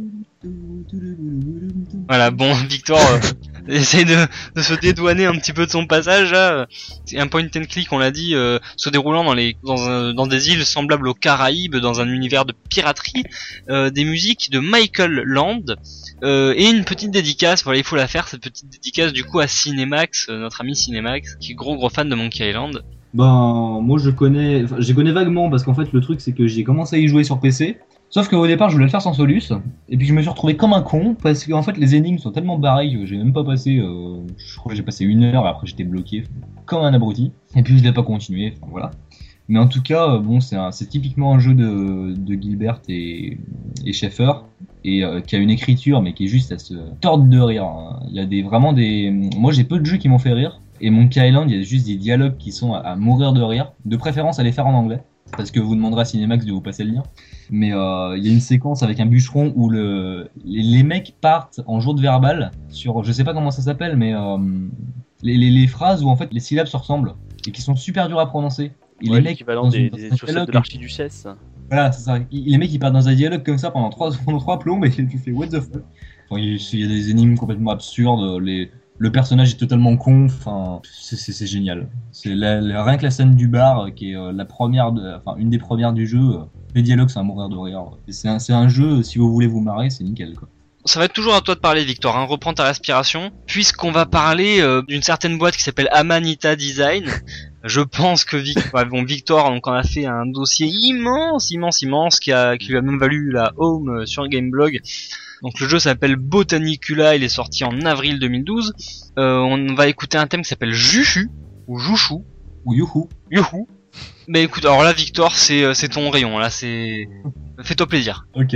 Voilà, bon, Victor euh, essaye de, de se dédouaner un petit peu de son passage là. C'est un point and click, on l'a dit, euh, se déroulant dans les dans, un, dans des îles semblables aux Caraïbes, dans un univers de piraterie, euh, des musiques de Michael Land. Euh, et une petite dédicace, voilà, il faut la faire cette petite dédicace du coup à Cinemax, euh, notre ami Cinemax, qui est gros gros fan de Monkey Island. Ben, moi je connais, enfin, je connais vaguement parce qu'en fait le truc c'est que j'ai commencé à y jouer sur P C. Sauf qu'au départ je voulais le faire sans Solus, et puis je me suis retrouvé comme un con parce qu'en fait les énigmes sont tellement barrées que j'ai même pas passé, euh, je crois que j'ai passé une heure et après j'étais bloqué comme un abruti. Et puis je l'ai pas continué, enfin voilà. Mais en tout cas, euh, bon, c'est un, c'est typiquement un jeu de, de Gilbert et, et Schaeffer, et euh, qui a une écriture mais qui est juste à se tordre de rire. Hein. Il y a des vraiment des, moi j'ai peu de jeux qui m'ont fait rire. Et Monkey Island, il y a juste des dialogues qui sont à, à mourir de rire. De préférence à les faire en anglais, parce que vous demanderez à Cinemax de vous passer le lien. Mais euh, il y a une séquence avec un bûcheron où le, les, les mecs partent en joute verbale sur, je sais pas comment ça s'appelle, mais euh, les, les, les phrases où en fait les syllabes se ressemblent et qui sont super dures à prononcer. Et Ouais, les mecs l'équivalent dans des, une- des dans un chaussettes dialogue- de l'archiduchesse. Voilà, c'est ça. Les mecs ils partent dans un dialogue comme ça pendant trois pendant trois plombs et tu fais what the fuck. Enfin, il il y a des énigmes complètement absurdes. Les Le personnage est totalement con, enfin, c'est, c'est, c'est génial. C'est la, la- rien que la scène du bar, euh, qui est euh, la première, de, enfin une des premières du jeu, euh, les dialogues, c'est à mourir de rire. Et c'est, un, c'est un jeu, si vous voulez vous marrer, c'est nickel, quoi. Ça va être toujours à toi de parler, Victor, hein. Reprends ta respiration, puisqu'on va parler euh, d'une certaine boîte qui s'appelle Amanita Design. Je pense que Vic... ouais, bon, Victor donc, en a fait un dossier immense, immense, immense, qui, a, qui lui a même valu la home euh, sur Gameblog. Donc le jeu s'appelle Botanicula, il est sorti en avril deux mille douze. Euh, on va écouter un thème qui s'appelle Juchu, ou Jouchou, Ou youhou. Youhou. Mais écoute, alors là, Victor, c'est, euh, c'est ton rayon, là, c'est... Fais-toi plaisir. Ok.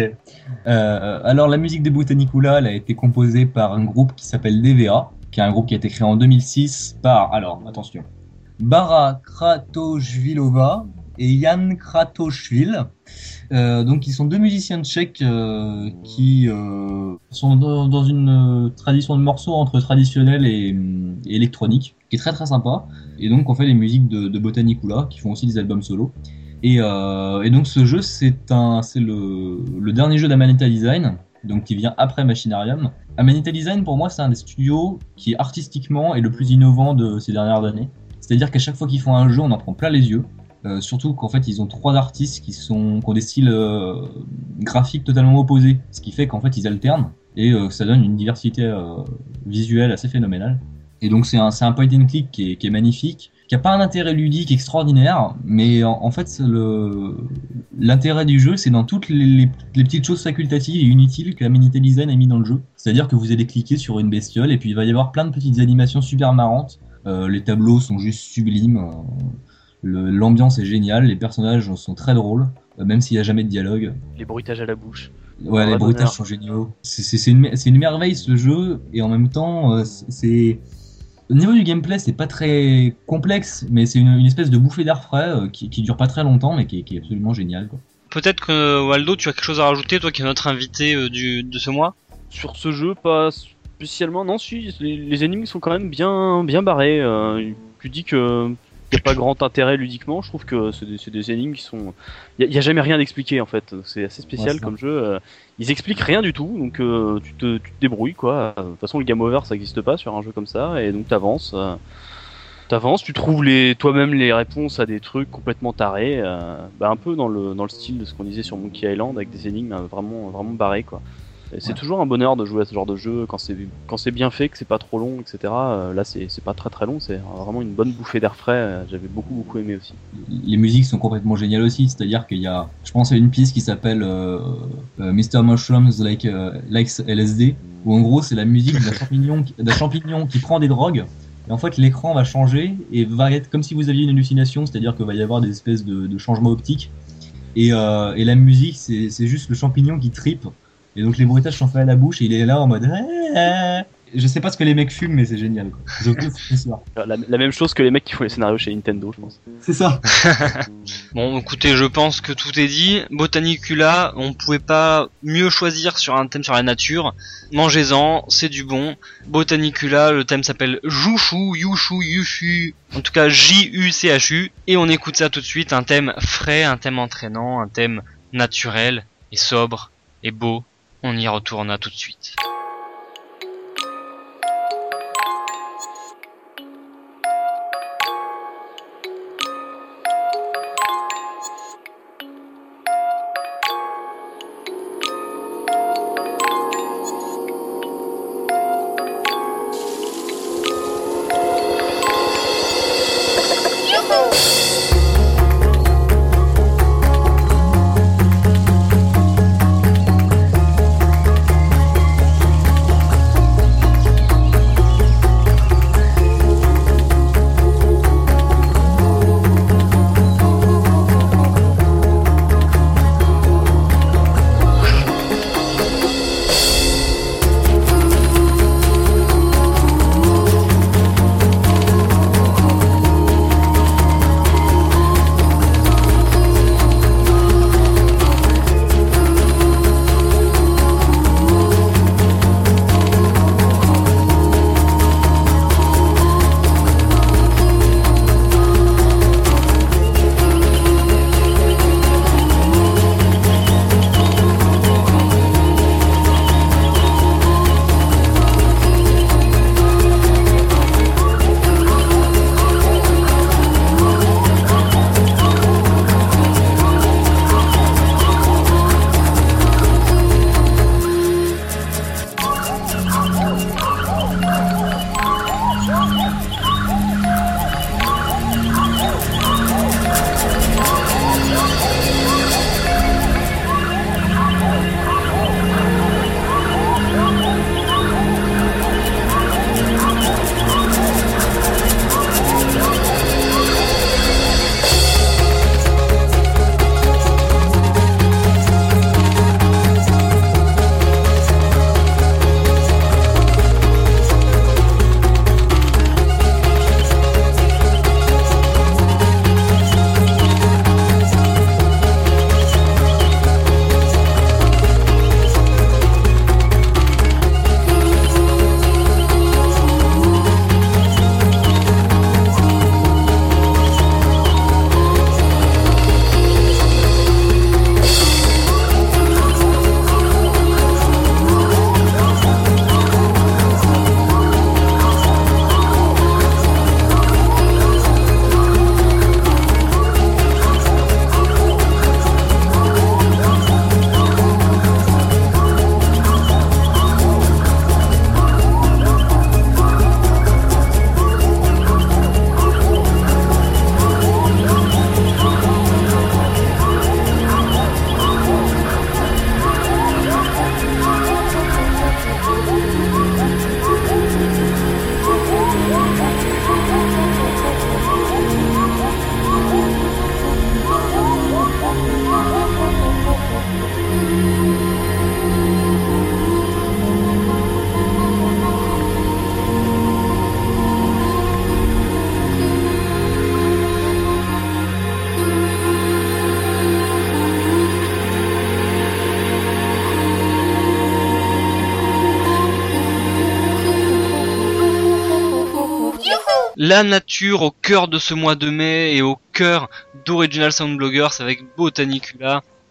Euh, alors la musique de Botanicula, elle a été composée par un groupe qui s'appelle D V A, qui est un groupe qui a été créé en deux mille six par, alors attention, Bara Kratochvilova et Jan Kratochvil. Euh, donc ils sont deux musiciens tchèques euh, qui euh, sont dans, dans une euh, tradition de morceaux entre traditionnel et, et électronique, qui est très très sympa. Et donc on fait les musiques de, de Botanicula, qui font aussi des albums solo. Et, euh, et donc ce jeu, c'est un, c'est le, le dernier jeu d'Amanita Design, donc qui vient après Machinarium. Amanita Design, pour moi, c'est un des studios qui artistiquement est le plus innovant de ces dernières années. C'est-à-dire qu'à chaque fois qu'ils font un jeu, on en prend plein les yeux. Euh, surtout qu'en fait, ils ont trois artistes qui sont qui ont des styles euh, graphiques totalement opposés, ce qui fait qu'en fait, ils alternent et euh, ça donne une diversité euh, visuelle assez phénoménale. Et donc c'est un c'est un point and click qui est qui est magnifique, qui a pas un intérêt ludique extraordinaire, mais en, en fait c'est le l'intérêt du jeu, c'est dans toutes les, les, les petites choses facultatives et inutiles que Amanita Design a mis dans le jeu. C'est-à-dire que vous allez cliquer sur une bestiole et puis il va y avoir plein de petites animations super marrantes. Euh, les tableaux sont juste sublimes. Euh, Le, l'ambiance est géniale, les personnages sont très drôles, euh, même s'il n'y a jamais de dialogue. Les bruitages à la bouche. Ouais, les bruitages sont géniaux. C'est, c'est, c'est, une, c'est une merveille ce jeu, et en même temps, euh, c'est... Au niveau du gameplay, c'est pas très complexe, mais c'est une, une espèce de bouffée d'air frais euh, qui, qui dure pas très longtemps, mais qui est, qui est absolument génial, quoi. Peut-être que, Waldo, tu as quelque chose à rajouter, toi qui es notre invité euh, du, de ce mois. Sur ce jeu, pas spécialement. Non, si, les, les énigmes sont quand même bien, bien barrés. Euh, tu dis que il n'y a pas grand intérêt ludiquement, je trouve que c'est des, c'est des énigmes qui sont... Il n'y a, a jamais rien d'expliqué en fait, c'est assez spécial ouais, comme jeu. Euh, ils expliquent rien du tout, donc euh, tu, te, tu te débrouilles quoi. De toute façon le game over ça n'existe pas sur un jeu comme ça, et donc t'avances. Euh, t'avances, tu trouves les, toi-même les réponses à des trucs complètement tarés, euh, bah un peu dans le, dans le style de ce qu'on disait sur Monkey Island, avec des énigmes vraiment, vraiment barrées, quoi. Et c'est ouais. toujours un bonheur de jouer à ce genre de jeu, quand c'est, quand c'est bien fait, que c'est pas trop long, et cetera. Euh, là, c'est, c'est pas très très long, c'est vraiment une bonne bouffée d'air frais, euh, j'avais beaucoup beaucoup aimé aussi. Les musiques sont complètement géniales aussi, c'est-à-dire qu'il y a, je pense à une piste qui s'appelle euh, euh, mister Mushrooms Like, uh, Likes L S D, où en gros c'est la musique d'un champignon, d'un champignon qui prend des drogues. Et en fait, l'écran va changer et va être comme si vous aviez une hallucination, c'est-à-dire qu'il va y avoir des espèces de, de changements optiques. Et, euh, et la musique, c'est, c'est juste le champignon qui tripe. Et donc les bruitages sont faits à la bouche et il est là en mode... Je sais pas ce que les mecs fument, mais c'est génial, quoi. Je kiffe ce soir. La, la même chose que les mecs qui font les scénarios chez Nintendo, je pense. C'est ça. Bon, écoutez, je pense que tout est dit. Botanicula, on pouvait pas mieux choisir sur un thème sur la nature. Mangez-en, c'est du bon. Botanicula, le thème s'appelle Jouchou, Youchou, Yushu. En tout cas, J U C H U. Et on écoute ça tout de suite. Un thème frais, un thème entraînant, un thème naturel et sobre et beau. On y retourne tout de suite. La nature au cœur de ce mois de mai et au cœur d'Original Sound Bloggers avec Botanicula.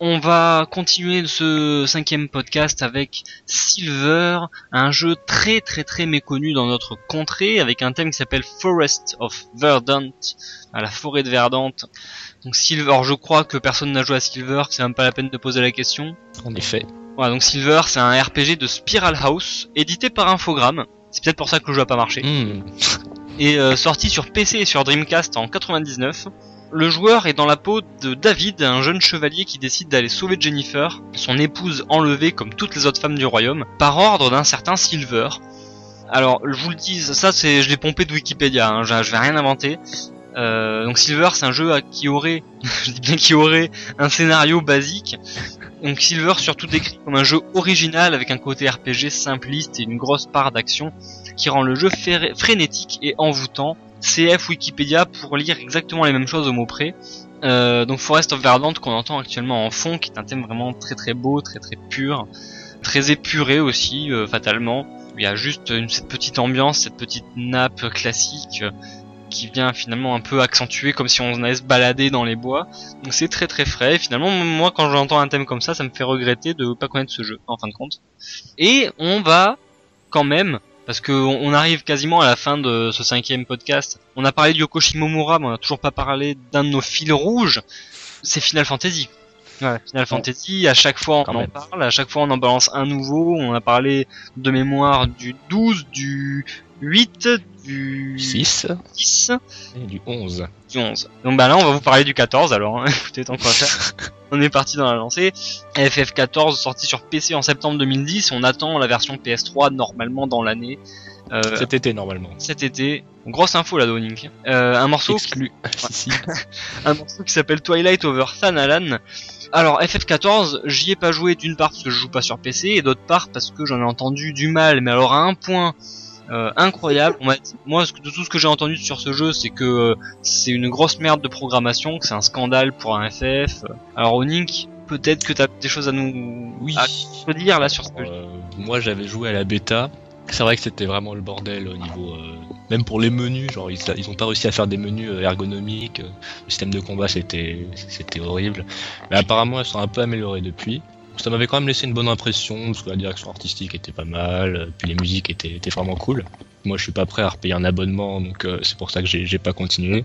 On va continuer ce cinquième podcast avec Silver, un jeu très très très méconnu dans notre contrée, avec un thème qui s'appelle Forest of Verdant, à la forêt de Verdante. Donc Silver, je crois que personne n'a joué à Silver, que c'est même pas la peine de poser la question. En effet. Voilà, donc Silver, c'est un R P G de Spiral House, édité par Infogrames. C'est peut-être pour ça que le jeu a pas marché. Mmh. Et euh, sorti sur P C et sur Dreamcast en quatre-vingt-dix-neuf. Le joueur est dans la peau de David, un jeune chevalier qui décide d'aller sauver Jennifer, son épouse enlevée comme toutes les autres femmes du royaume, par ordre d'un certain Silver. Alors, je vous le dis, ça c'est, je l'ai pompé de Wikipédia, hein, je, je vais rien inventer. Euh, donc Silver, c'est un jeu qui aurait, je dis bien qui aurait un scénario basique. Donc Silver surtout décrit comme un jeu original avec un côté R P G simpliste et une grosse part d'action qui rend le jeu fé- frénétique et envoûtant. C F Wikipédia pour lire exactement les mêmes choses au mot près. Euh, donc Forest of Verdant qu'on entend actuellement en fond, qui est un thème vraiment très très beau, très très pur, très épuré aussi, euh, fatalement. Il y a juste une, cette petite ambiance, cette petite nappe classique euh, qui vient finalement un peu accentuer comme si on allait se balader dans les bois. Donc c'est très très frais. Et finalement, moi quand j'entends un thème comme ça, ça me fait regretter de pas connaître ce jeu, en fin de compte. Et on va quand même... Parce que on arrive quasiment à la fin de ce cinquième podcast. On a parlé de Yoko Shimomura, mais on a toujours pas parlé d'un de nos fils rouges. C'est Final Fantasy. Ouais, Final Fantasy, à chaque fois on Quand en même. parle, à chaque fois on en balance un nouveau. On a parlé de mémoire du douze, du huit, du six dix, et du onze. du onze. Donc bah là on va vous parler du quatorze alors, hein. Écoutez, tant qu'on va faire. On est parti dans la lancée. F F quatorze sorti sur P C en septembre deux mille dix, on attend la version P S trois normalement dans l'année. Euh, Cet été normalement. cet été. Grosse info là, Donink. Euh, un morceau, Exclu. Si, si. un morceau qui s'appelle Twilight Over Thanalan. Alors F F quatorze, j'y ai pas joué d'une part parce que je joue pas sur P C et d'autre part parce que j'en ai entendu du mal, mais alors à un point euh, incroyable. On m'a dit- moi, ce que- de tout ce que j'ai entendu sur ce jeu, c'est que euh, c'est une grosse merde de programmation, que c'est un scandale pour un F F. Alors Onink, peut-être que t'as des choses à nous Oui. à nous dire là sur ce jeu. Euh, moi j'avais joué à la bêta. C'est vrai que c'était vraiment le bordel au niveau, euh, même pour les menus, genre ils, ils ont pas réussi à faire des menus euh, ergonomiques. euh, Le système de combat c'était c'était horrible. Mais apparemment elles sont un peu améliorées depuis. Ça m'avait quand même laissé une bonne impression parce que la direction artistique était pas mal, euh, puis les musiques étaient, étaient vraiment cool. Moi je suis pas prêt à repayer un abonnement donc euh, c'est pour ça que j'ai j'ai pas continué.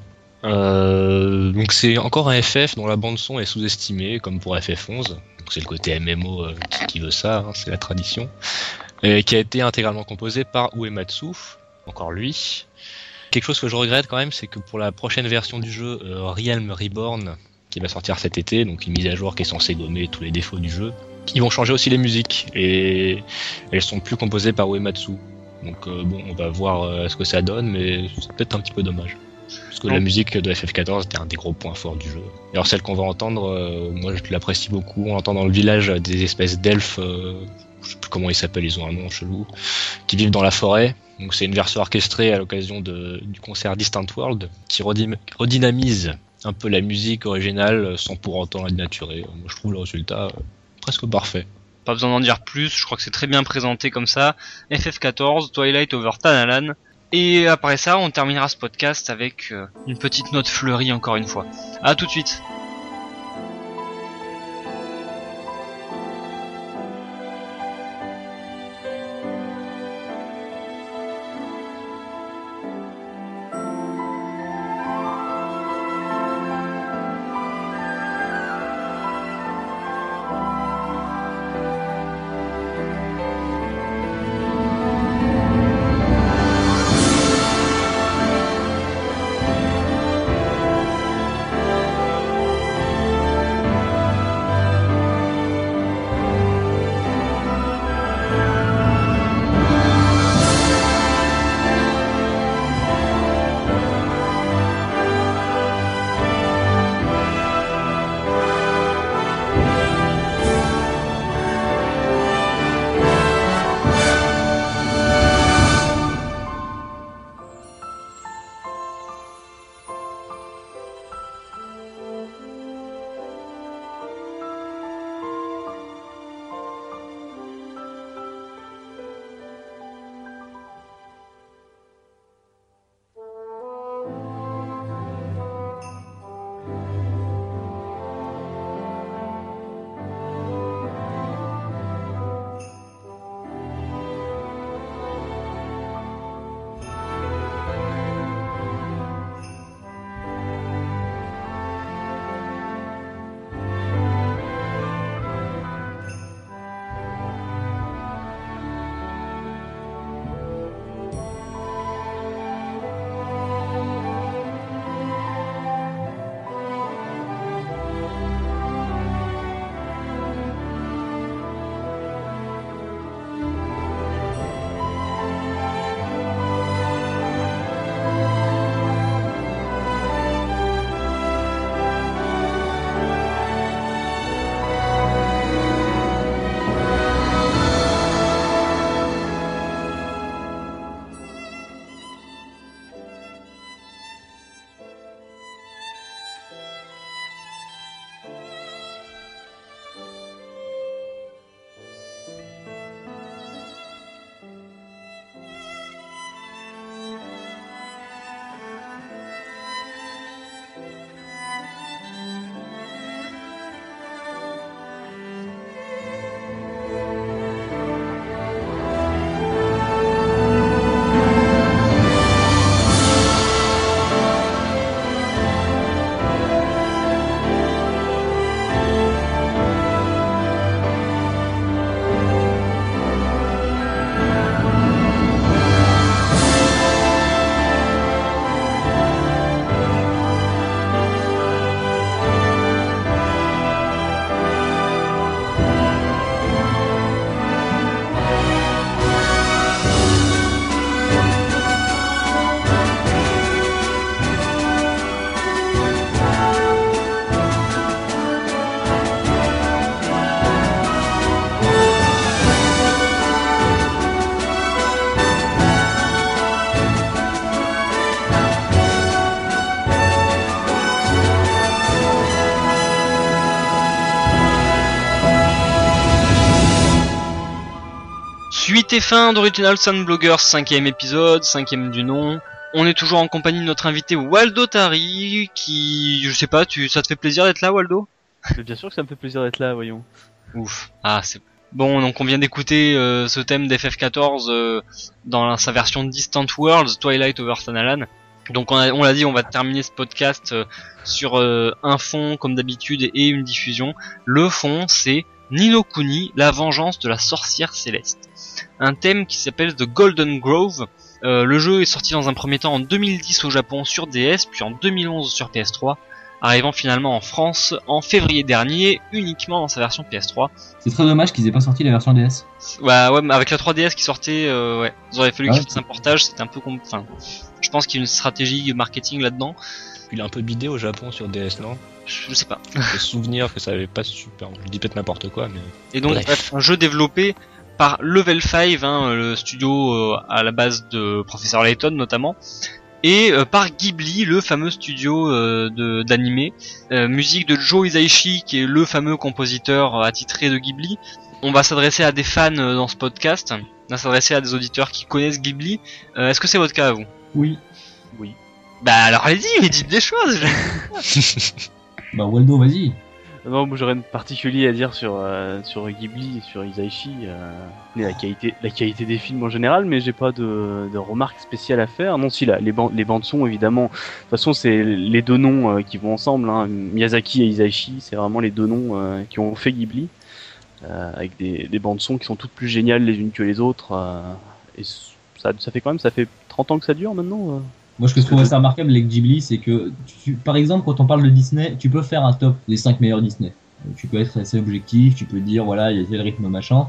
Euh, donc c'est encore un F F dont la bande son est sous-estimée comme pour F F onze. Donc c'est le côté M M O euh, qui, qui veut ça, hein, c'est la tradition. Et qui a été intégralement composé par Uematsu, encore lui. Quelque chose que je regrette quand même, c'est que pour la prochaine version du jeu, euh, Realm Reborn, qui va sortir cet été, donc une mise à jour qui est censée gommer tous les défauts du jeu, ils vont changer aussi les musiques, et elles sont plus composées par Uematsu. Donc euh, bon, on va voir euh, ce que ça donne, mais c'est peut-être un petit peu dommage. Parce que Non. la musique de F F quatorze était un des gros points forts du jeu. Et alors celle qu'on va entendre, euh, moi je l'apprécie beaucoup, on l'entend dans le village des espèces d'elfes, euh, je sais plus comment ils s'appellent, ils ont un nom chelou, qui vivent dans la forêt. Donc c'est une version orchestrée à l'occasion de, du concert Distant World, qui redim- redynamise un peu la musique originale sans pour autant la dénaturer. Moi je trouve le résultat euh, presque parfait. Pas besoin d'en dire plus, je crois que c'est très bien présenté comme ça. F F quatorze, Twilight Over Thanalan. Et après ça, on terminera ce podcast avec euh, une petite note fleurie encore une fois. À tout de suite. Suite et fin d'Original Sound Bloggers, cinquième épisode, cinquième du nom. On est toujours en compagnie de notre invité Waldo Tari, qui, je sais pas, tu, ça te fait plaisir d'être là, Waldo? Mais bien sûr que ça me fait plaisir d'être là, voyons. Ouf. Ah, c'est bon. Donc on vient d'écouter euh, ce thème d'F F quatorze euh, dans la, sa version Distant Worlds, Twilight Over Thanalan. Donc on, a, on l'a dit, on va terminer ce podcast euh, sur euh, un fond comme d'habitude et une diffusion. Le fond, c'est Ni no Kuni, la vengeance de la sorcière céleste. Un thème qui s'appelle The Golden Grove. Euh, le jeu est sorti dans un premier temps en deux mille dix au Japon sur D S, puis en deux mille onze sur P S trois, arrivant finalement en France en février dernier, uniquement dans sa version P S trois. C'est très dommage qu'ils aient pas sorti la version D S. Bah ouais, mais avec la trois D S qui sortait, euh, ouais, il aurait fallu Ah qu'ils ouais, fassent un portage, c'était un peu com... enfin, je pense qu'il y a une stratégie marketing là-dedans. Il a un peu bidé au Japon sur D S, non? Je, je sais pas. J'ai souvenir que ça avait pas super. Je dis peut-être n'importe quoi, mais. Et donc, Bref. bref, un jeu développé par Level cinq, hein, le studio euh, à la base de Professeur Layton notamment, et euh, par Ghibli, le fameux studio euh, de d'animé, euh, musique de Joe Hisaishi, qui est le fameux compositeur attitré de Ghibli. On va s'adresser à des fans euh, dans ce podcast, on va s'adresser à des auditeurs qui connaissent Ghibli. Euh, est-ce que c'est votre cas à vous? Oui. Oui. Bah alors allez-y, mais dites des choses. Bah Waldo, vas-y. Non, moi j'aurais rien de particulier à dire sur euh, sur Ghibli et sur Hisaishi, euh, et la qualité la qualité des films en général, mais j'ai pas de, de remarques spéciales à faire. Non, si là, les bandes les bandes son évidemment. De toute façon, c'est les deux noms euh, qui vont ensemble. Hein. Miyazaki et Hisaishi, c'est vraiment les deux noms euh, qui ont fait Ghibli, euh, avec des, des bandes son qui sont toutes plus géniales les unes que les autres. Euh, et ça ça fait quand même ça fait trente ans que ça dure maintenant. Euh. Moi, ce que je trouve assez remarquable avec Ghibli, c'est que, tu, par exemple, quand on parle de Disney, tu peux faire un top des cinq meilleurs Disney. Tu peux être assez objectif, tu peux dire, voilà, il y a tel rythme, machin.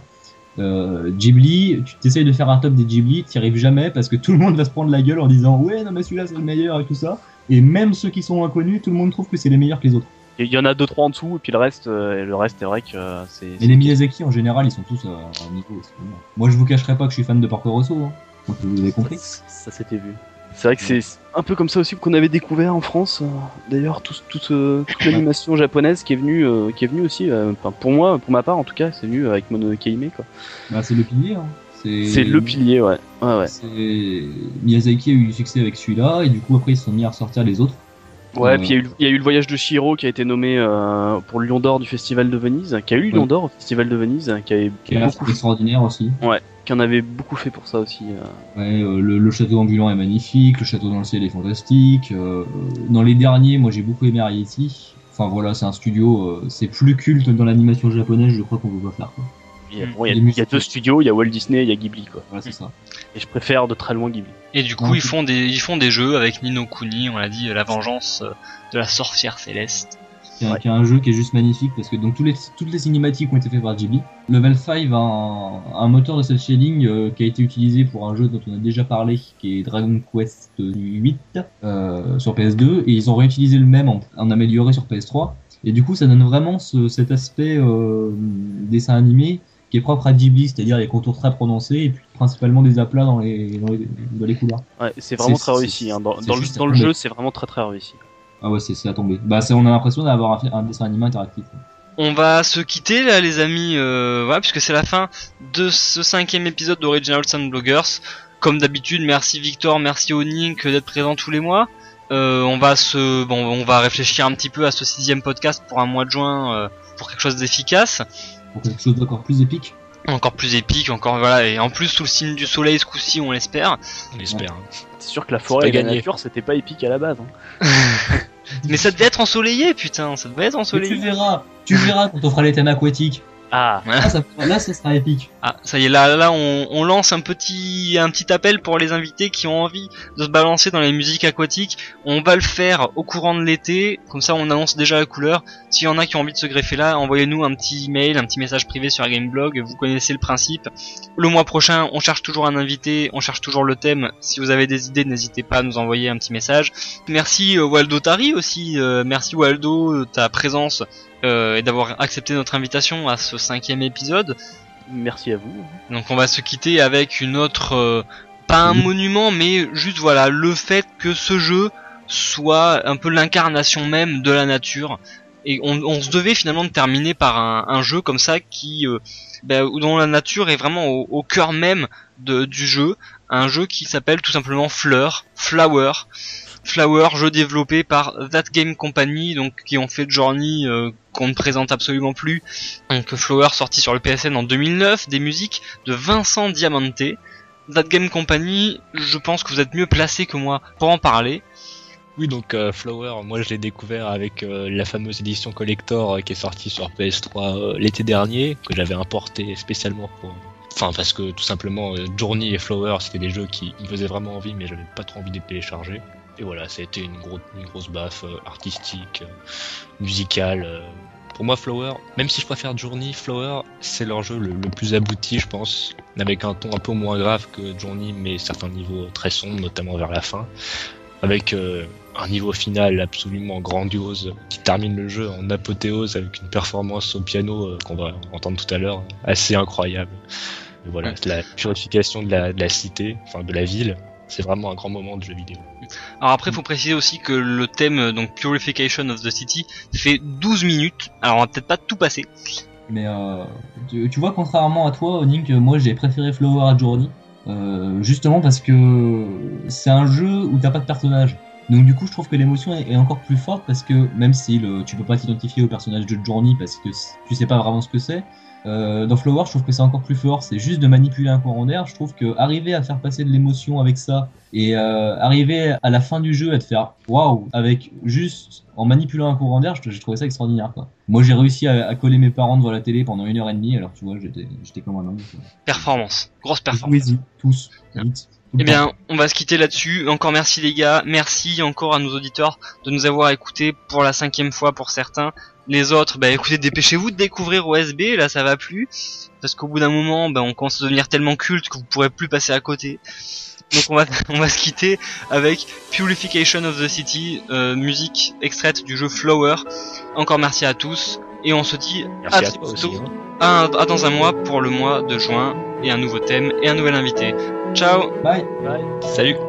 Euh, Ghibli, tu t'essayes de faire un top des Ghibli, t'y arrives jamais parce que tout le monde va se prendre la gueule en disant, ouais, non, mais celui-là, c'est le meilleur et tout ça. Et même ceux qui sont inconnus, tout le monde trouve que c'est les meilleurs que les autres. Il y en a deux trois en dessous, et puis le reste, euh, le reste, c'est vrai que euh, c'est. Mais les Miyazaki, en général, ils sont tous à un niveau. Moi, je vous cacherai pas que je suis fan de Porco Rosso, hein. Donc, vous avez compris. Ça, ça s'était vu. C'est vrai que c'est un peu comme ça aussi qu'on avait découvert en France. D'ailleurs, tout, tout, euh, toute l'animation japonaise qui est venue, euh, qui est venue aussi. Euh, pour moi, pour ma part en tout cas, c'est venu avec Mononoke Hime, quoi. Bah, c'est le pilier. Hein. C'est... c'est le pilier, ouais. ouais, ouais. C'est... Miyazaki a eu du succès avec celui-là, et du coup après ils se sont mis à ressortir les autres. Ouais, euh... puis il y, y a eu le voyage de Chihiro qui a été nommé euh, pour le Lion d'Or du Festival de Venise, qui a eu le Lion ouais. d'Or au Festival de Venise, qui avait qui est beaucoup extraordinaire aussi. Ouais, qui en avait beaucoup fait pour ça aussi. Euh... Ouais, euh, le, le château ambulant est magnifique, le château dans le ciel est fantastique. Euh, dans les derniers, moi j'ai beaucoup aimé Arrietty. Enfin voilà, c'est un studio, euh, c'est plus culte dans l'animation japonaise, je crois qu'on peut pas faire quoi. Il y a, bon, il y a, il y a deux studios, il y a Walt Disney, il y a Ghibli quoi. Voilà, c'est ça. Et je préfère de très loin Ghibli. Et du coup, Non, ils font des ils font des jeux avec Ni no Kuni, on l'a dit, la vengeance de la sorcière céleste. Qui est, ouais. qui est un jeu qui est juste magnifique parce que donc tous les, toutes les cinématiques ont été faites par Ghibli. Level cinq a un, un moteur de cel shading euh, qui a été utilisé pour un jeu dont on a déjà parlé, qui est Dragon Quest huit euh, sur P S deux, et ils ont réutilisé le même en, en amélioré sur P S trois. Et du coup, ça donne vraiment ce, cet aspect euh, dessin animé qui est propre à Ghibli, c'est-à-dire les contours très prononcés et puis principalement des aplats dans les dans les, dans les couleurs. Ouais, c'est vraiment c'est, très c'est, réussi. Hein. Dans, c'est dans le, dans le jeu, c'est vraiment très très réussi. Ah ouais, c'est, c'est à tomber. Bah, c'est, on a l'impression d'avoir un, un dessin animé interactif. On va se quitter là, les amis, euh, voilà, puisque c'est la fin de ce cinquième épisode d'Original Sound Bloggers. Comme d'habitude, merci Victor, merci Onink d'être présent tous les mois. Euh, on va se, bon, on va réfléchir un petit peu à ce sixième podcast pour un mois de juin, euh, pour quelque chose d'efficace. Pour quelque chose d'encore plus épique. Encore plus épique, encore voilà, et en plus sous le signe du soleil ce coup-ci, on l'espère. On espère. C'est sûr que la forêt et la nature, c'était pas épique à la base. Hein. Mais ça devait être ensoleillé, putain, ça devait être ensoleillé. Mais tu verras, tu verras quand on fera les thèmes aquatiques. Ah, là, ça, là, ça sera épique. Ah, ça y est, là, là, on, on lance un petit, un petit appel pour les invités qui ont envie de se balancer dans les musiques aquatiques. On va le faire au courant de l'été, comme ça, on annonce déjà la couleur. S'il y en a qui ont envie de se greffer là, envoyez-nous un petit mail, un petit message privé sur Gameblog. Vous connaissez le principe. Le mois prochain, on cherche toujours un invité, on cherche toujours le thème. Si vous avez des idées, n'hésitez pas à nous envoyer un petit message. Merci euh, Waldo Tari aussi. Euh, merci Waldo, ta présence. Euh, et d'avoir accepté notre invitation à ce cinquième épisode. Merci à vous. Donc on va se quitter avec une autre, euh, pas un mmh. monument, mais juste voilà, le fait que ce jeu soit un peu l'incarnation même de la nature. Et on, on se devait finalement de terminer par un, un jeu comme ça qui, euh, bah, dont la nature est vraiment au, au cœur même de, du jeu. Un jeu qui s'appelle tout simplement Fleur, Flower. Flower, jeu développé par That Game Company, donc qui ont fait Journey, euh, qu'on ne présente absolument plus. Donc Flower sorti sur le P S N en deux mille neuf, des musiques de Vincent Diamante. That Game Company, je pense que vous êtes mieux placé que moi pour en parler. Oui, donc euh, Flower, moi je l'ai découvert avec euh, la fameuse édition collector euh, qui est sortie sur P S trois euh, l'été dernier, que j'avais importé spécialement pour... Enfin, parce que tout simplement, euh, Journey et Flower, c'était des jeux qui me faisaient vraiment envie, mais j'avais pas trop envie de les télécharger. Et voilà, ça a été une, gros, une grosse baffe euh, artistique, euh, musicale. Euh. Pour moi, Flower, même si je préfère Journey, Flower, c'est leur jeu le, le plus abouti, je pense, avec un ton un peu moins grave que Journey, mais certains niveaux très sombres, notamment vers la fin. Avec euh, un niveau final absolument grandiose qui termine le jeu en apothéose avec une performance au piano euh, qu'on va entendre tout à l'heure assez incroyable. Et voilà, ouais. La purification de la, de la cité, enfin de la ville, c'est vraiment un grand moment de jeu vidéo. Alors après, il faut préciser aussi que le thème, donc Purification of the City, fait douze minutes. Alors on va peut-être pas tout passer. Mais euh, tu, tu vois, contrairement à toi, Nick, moi j'ai préféré Flower à Journey. Euh, justement parce que c'est un jeu où t'as pas de personnage. Donc du coup je trouve que l'émotion est, est encore plus forte parce que même si le, tu peux pas t'identifier au personnage de Journey parce que tu sais pas vraiment ce que c'est, euh, dans Flower je trouve que c'est encore plus fort, c'est juste de manipuler un courant d'air. Je trouve que arriver à faire passer de l'émotion avec ça et euh, arriver à la fin du jeu à te faire waouh avec juste en manipulant un courant d'air, j'ai trouvé ça extraordinaire quoi. Moi j'ai réussi à, à coller mes parents devant la télé pendant une heure et demie, alors tu vois j'étais, j'étais comme un homme. Performance, grosse performance. Oui, tous, vite. Eh bien, on va se quitter là-dessus. Encore merci les gars, merci encore à nos auditeurs de nous avoir écoutés pour la cinquième fois pour certains. Les autres, bah écoutez, dépêchez-vous de découvrir O S B, là ça va plus, parce qu'au bout d'un moment, bah on commence à devenir tellement culte que vous pourrez plus passer à côté. Donc on va on va se quitter avec Purification of the City, euh, musique extraite du jeu Flower. Encore merci à tous et on se dit merci à à toi bientôt, aussi, hein. à, à dans un mois pour le mois de juin et un nouveau thème et un nouvel invité. Ciao. Bye. Bye. Salut.